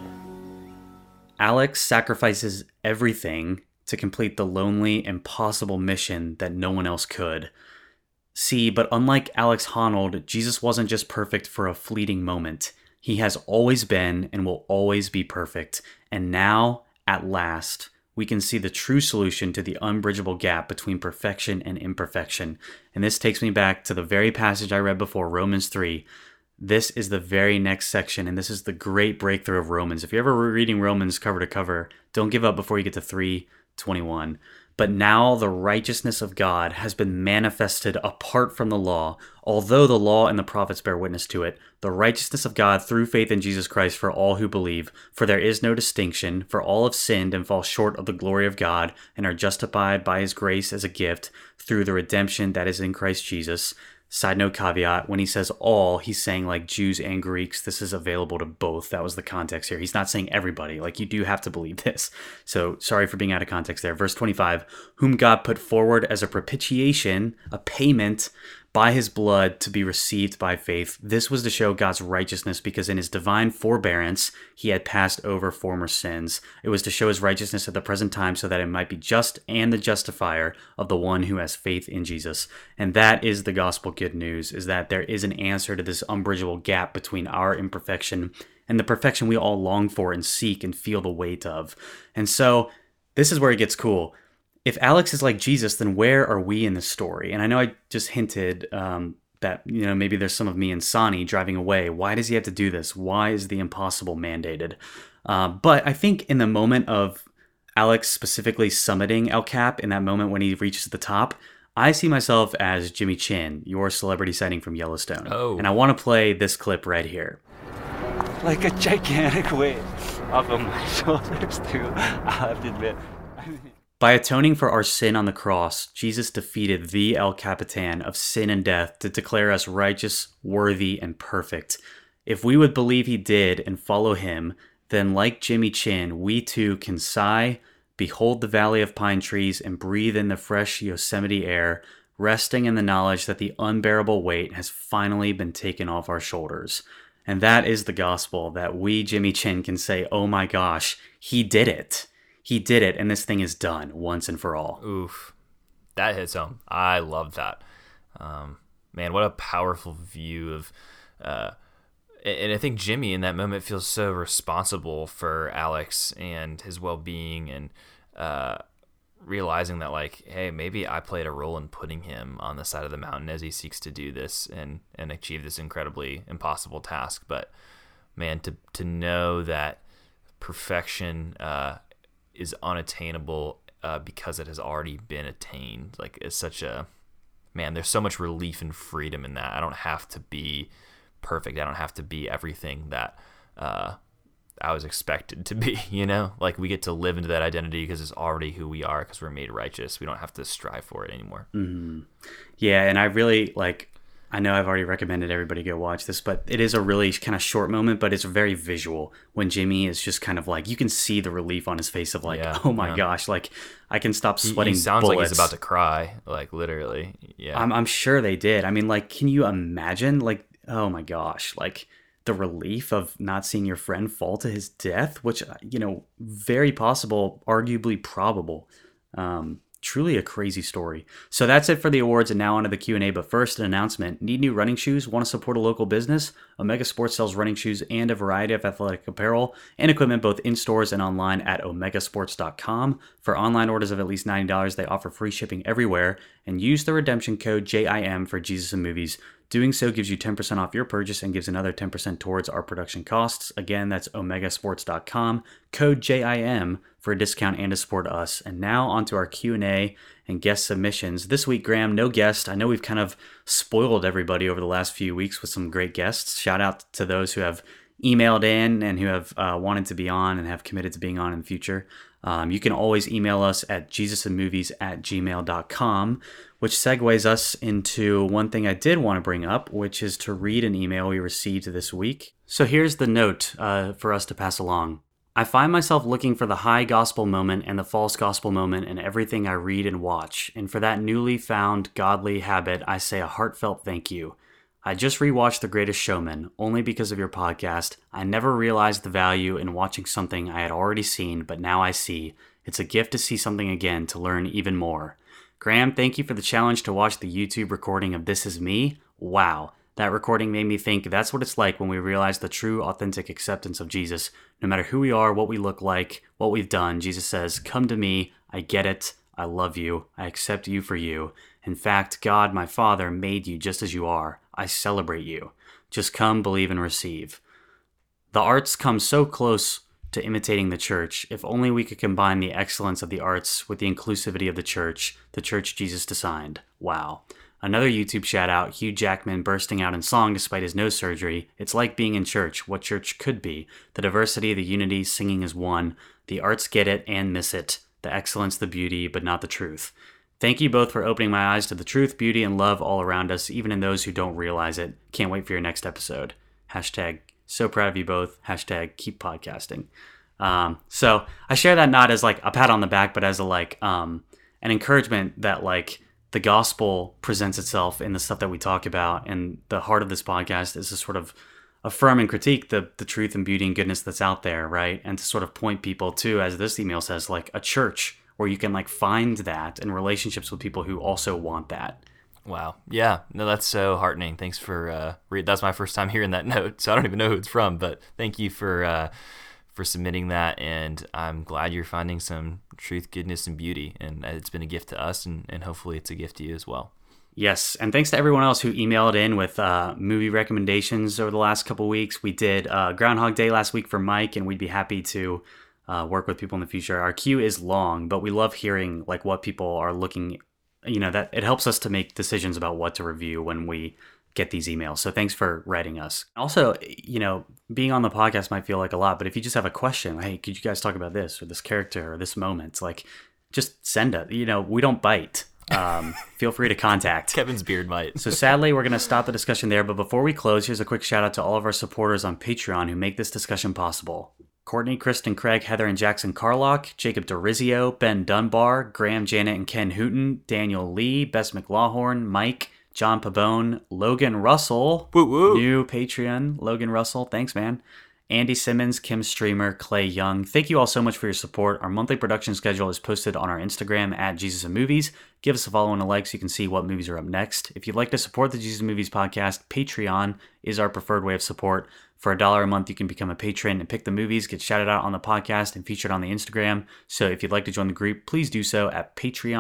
Speaker 1: Alex sacrifices everything to complete the lonely, impossible mission that no one else could. See, but unlike Alex Honnold, Jesus wasn't just perfect for a fleeting moment. He has always been and will always be perfect. And now, at last, we can see the true solution to the unbridgeable gap between perfection and imperfection. And this takes me back to the very passage I read before, Romans 3. This is the very next section, and this is the great breakthrough of Romans. If you're ever reading Romans cover to cover, don't give up before you get to 3:21. But now the righteousness of God has been manifested apart from the law, although the law and the prophets bear witness to it, the righteousness of God through faith in Jesus Christ for all who believe. For there is no distinction, for all have sinned and fall short of the glory of God, and are justified by his grace as a gift through the redemption that is in Christ Jesus. Side note caveat, when he says all, he's saying like Jews and Greeks. This is available to both. That was the context here. He's not saying everybody. Like, you do have to believe this. So sorry for being out of context there. Verse 25, whom God put forward as a propitiation, a payment by his blood to be received by faith. This was to show God's righteousness because in his divine forbearance, he had passed over former sins. It was to show his righteousness at the present time so that it might be just and the justifier of the one who has faith in Jesus. And that is the gospel good news, is that there is an answer to this unbridgeable gap between our imperfection and the perfection we all long for and seek and feel the weight of. And so this is where it gets cool. If Alex is like Jesus, then where are we in the story? And I know I just hinted that, maybe there's some of me and Sonny driving away. Why does he have to do this? Why is the impossible mandated? But I think in the moment of Alex specifically summiting El Cap, in that moment when he reaches the top, I see myself as Jimmy Chin, your celebrity sighting from Yellowstone.
Speaker 2: Oh.
Speaker 1: And I want to play this clip right here.
Speaker 8: Like a gigantic weight off of my shoulders, too, I have to admit.
Speaker 1: By atoning for our sin on the cross, Jesus defeated the El Capitan of sin and death to declare us righteous, worthy, and perfect. If we would believe he did and follow him, then like Jimmy Chin, we too can sigh, behold the valley of pine trees, and breathe in the fresh Yosemite air, resting in the knowledge that the unbearable weight has finally been taken off our shoulders. And that is the gospel, that we, Jimmy Chin, can say, oh my gosh, he did it. He did it, and this thing is done once and for all.
Speaker 2: Oof. That hits home. I love that. Man, what a powerful view of... and I think Jimmy in that moment feels so responsible for Alex and his well-being, and realizing that, like, hey, maybe I played a role in putting him on the side of the mountain as he seeks to do this and achieve this incredibly impossible task. But, man, to know that perfection... is unattainable because it has already been attained. Like, it's such a... Man, there's so much relief and freedom in that. I don't have to be perfect. I don't have to be everything that I was expected to be, Like, we get to live into that identity because it's already who we are, because we're made righteous. We don't have to strive for it anymore.
Speaker 1: Mm-hmm. Yeah, and I really, I know I've already recommended everybody go watch this, but it is a really kind of short moment, but it's very visual when Jimmy is just kind of like, you can see the relief on his face of oh my gosh, I can stop sweating.
Speaker 2: He sounds
Speaker 1: bullets.
Speaker 2: like he's about to cry, literally. Yeah.
Speaker 1: I'm sure they did. I mean, can you imagine, oh my gosh, the relief of not seeing your friend fall to his death, which, very possible, arguably probable. Truly a crazy story. So that's it for the awards, and now on to the Q&A. But first, an announcement. Need new running shoes? Want to support a local business? Omega Sports sells running shoes and a variety of athletic apparel and equipment both in stores and online at omegasports.com. For online orders of at least $90, they offer free shipping everywhere, and use the redemption code JIM for Jesus and Movies. Doing so gives you 10% off your purchase and gives another 10% towards our production costs. Again, that's omegasports.com, code JIM for a discount and to support us. And now onto our Q&A and guest submissions. This week, Graham, no guest. I know we've kind of spoiled everybody over the last few weeks with some great guests. Shout out to those who have emailed in and who have wanted to be on and have committed to being on in the future. You can always email us at jesusandmovies@gmail.com, which segues us into one thing I did want to bring up, which is to read an email we received this week. So here's the note for us to pass along. I find myself looking for the high gospel moment and the false gospel moment in everything I read and watch, and for that newly found godly habit, I say a heartfelt thank you. I just rewatched The Greatest Showman, only because of your podcast. I never realized the value in watching something I had already seen, but now I see. It's a gift to see something again, to learn even more. Graham, thank you for the challenge to watch the YouTube recording of This Is Me. Wow, that recording made me think that's what it's like when we realize the true, authentic acceptance of Jesus. No matter who we are, what we look like, what we've done, Jesus says, come to me, I get it, I love you, I accept you for you. In fact, God, my Father, made you just as you are. I celebrate you. Just come, believe, and receive. The arts come so close to imitating the church. If only we could combine the excellence of the arts with the inclusivity of the church Jesus designed. Wow. Another YouTube shout out, Hugh Jackman bursting out in song despite his nose surgery. It's like being in church, what church could be. The diversity, the unity, singing as one. The arts get it and miss it. The excellence, the beauty, but not the truth. Thank you both for opening my eyes to the truth, beauty, and love all around us, even in those who don't realize it. Can't wait for your next episode. Hashtag so proud of you both. Hashtag keep podcasting. So I share that not as a pat on the back, but as an encouragement that the gospel presents itself in the stuff that we talk about. And the heart of this podcast is to sort of affirm and critique the truth and beauty and goodness that's out there, right? And to sort of point people to, as this email says, like a church where you can like find that and relationships with people who also want that.
Speaker 2: Wow. Yeah. No, that's so heartening. Thanks for that's my first time hearing that note, so I don't even know who it's from, but thank you for submitting that, and I'm glad you're finding some truth, goodness, and beauty, and it's been a gift to us, and hopefully it's a gift to you as well.
Speaker 1: Yes, and thanks to everyone else who emailed in with movie recommendations over the last couple weeks. We did Groundhog Day last week for Mike, and we'd be happy to work with people in the future. Our queue is long, but we love hearing like what people are looking, that it helps us to make decisions about what to review when we get these emails. So thanks for writing us. Also, being on the podcast might feel like a lot, but if you just have a question, hey, could you guys talk about this or this character or this moment? Like, just send it. We don't bite. Feel free to contact.
Speaker 2: Kevin's beard might.
Speaker 1: So sadly, we're going to stop the discussion there. But before we close, here's a quick shout out to all of our supporters on Patreon who make this discussion possible. Courtney, Kristen, Craig, Heather, and Jackson Carlock, Jacob DeRizio, Ben Dunbar, Graham, Janet, and Ken Hooten, Daniel Lee, Bess McLawhorn, Mike, John Pabone, Logan Russell,
Speaker 2: woo-woo.
Speaker 1: New Patreon, Logan Russell, thanks man, Andy Simmons, Kim Streamer, Clay Young. Thank you all so much for your support. Our monthly production schedule is posted on our Instagram at Jesus and Movies. Give us a follow and a like so you can see what movies are up next. If you'd like to support the Jesus and Movies podcast, Patreon is our preferred way of support. For $1 a month, you can become a patron and pick the movies, get shouted out on the podcast, and featured on the Instagram. So if you'd like to join the group, please do so at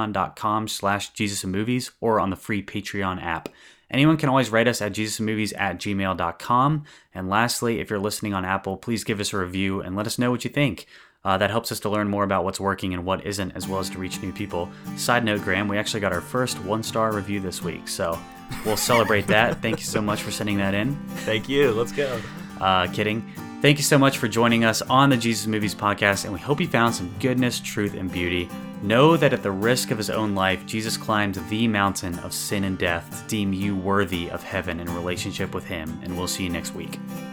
Speaker 1: patreon.com/JesusandMovies or on the free Patreon app. Anyone can always write us at JesusandMovies@gmail.com. And lastly, if you're listening on Apple, please give us a review and let us know what you think. That helps us to learn more about what's working and what isn't, as well as to reach new people. Side note, Graham, we actually got our first 1-star review this week, so we'll celebrate that. Thank you so much for sending that in.
Speaker 2: Thank you. Let's go.
Speaker 1: Kidding. Thank you so much for joining us on the Jesus Movies podcast, and we hope you found some goodness, truth, and beauty. Know that at the risk of his own life, Jesus climbed the mountain of sin and death to deem you worthy of heaven in relationship with him, and we'll see you next week.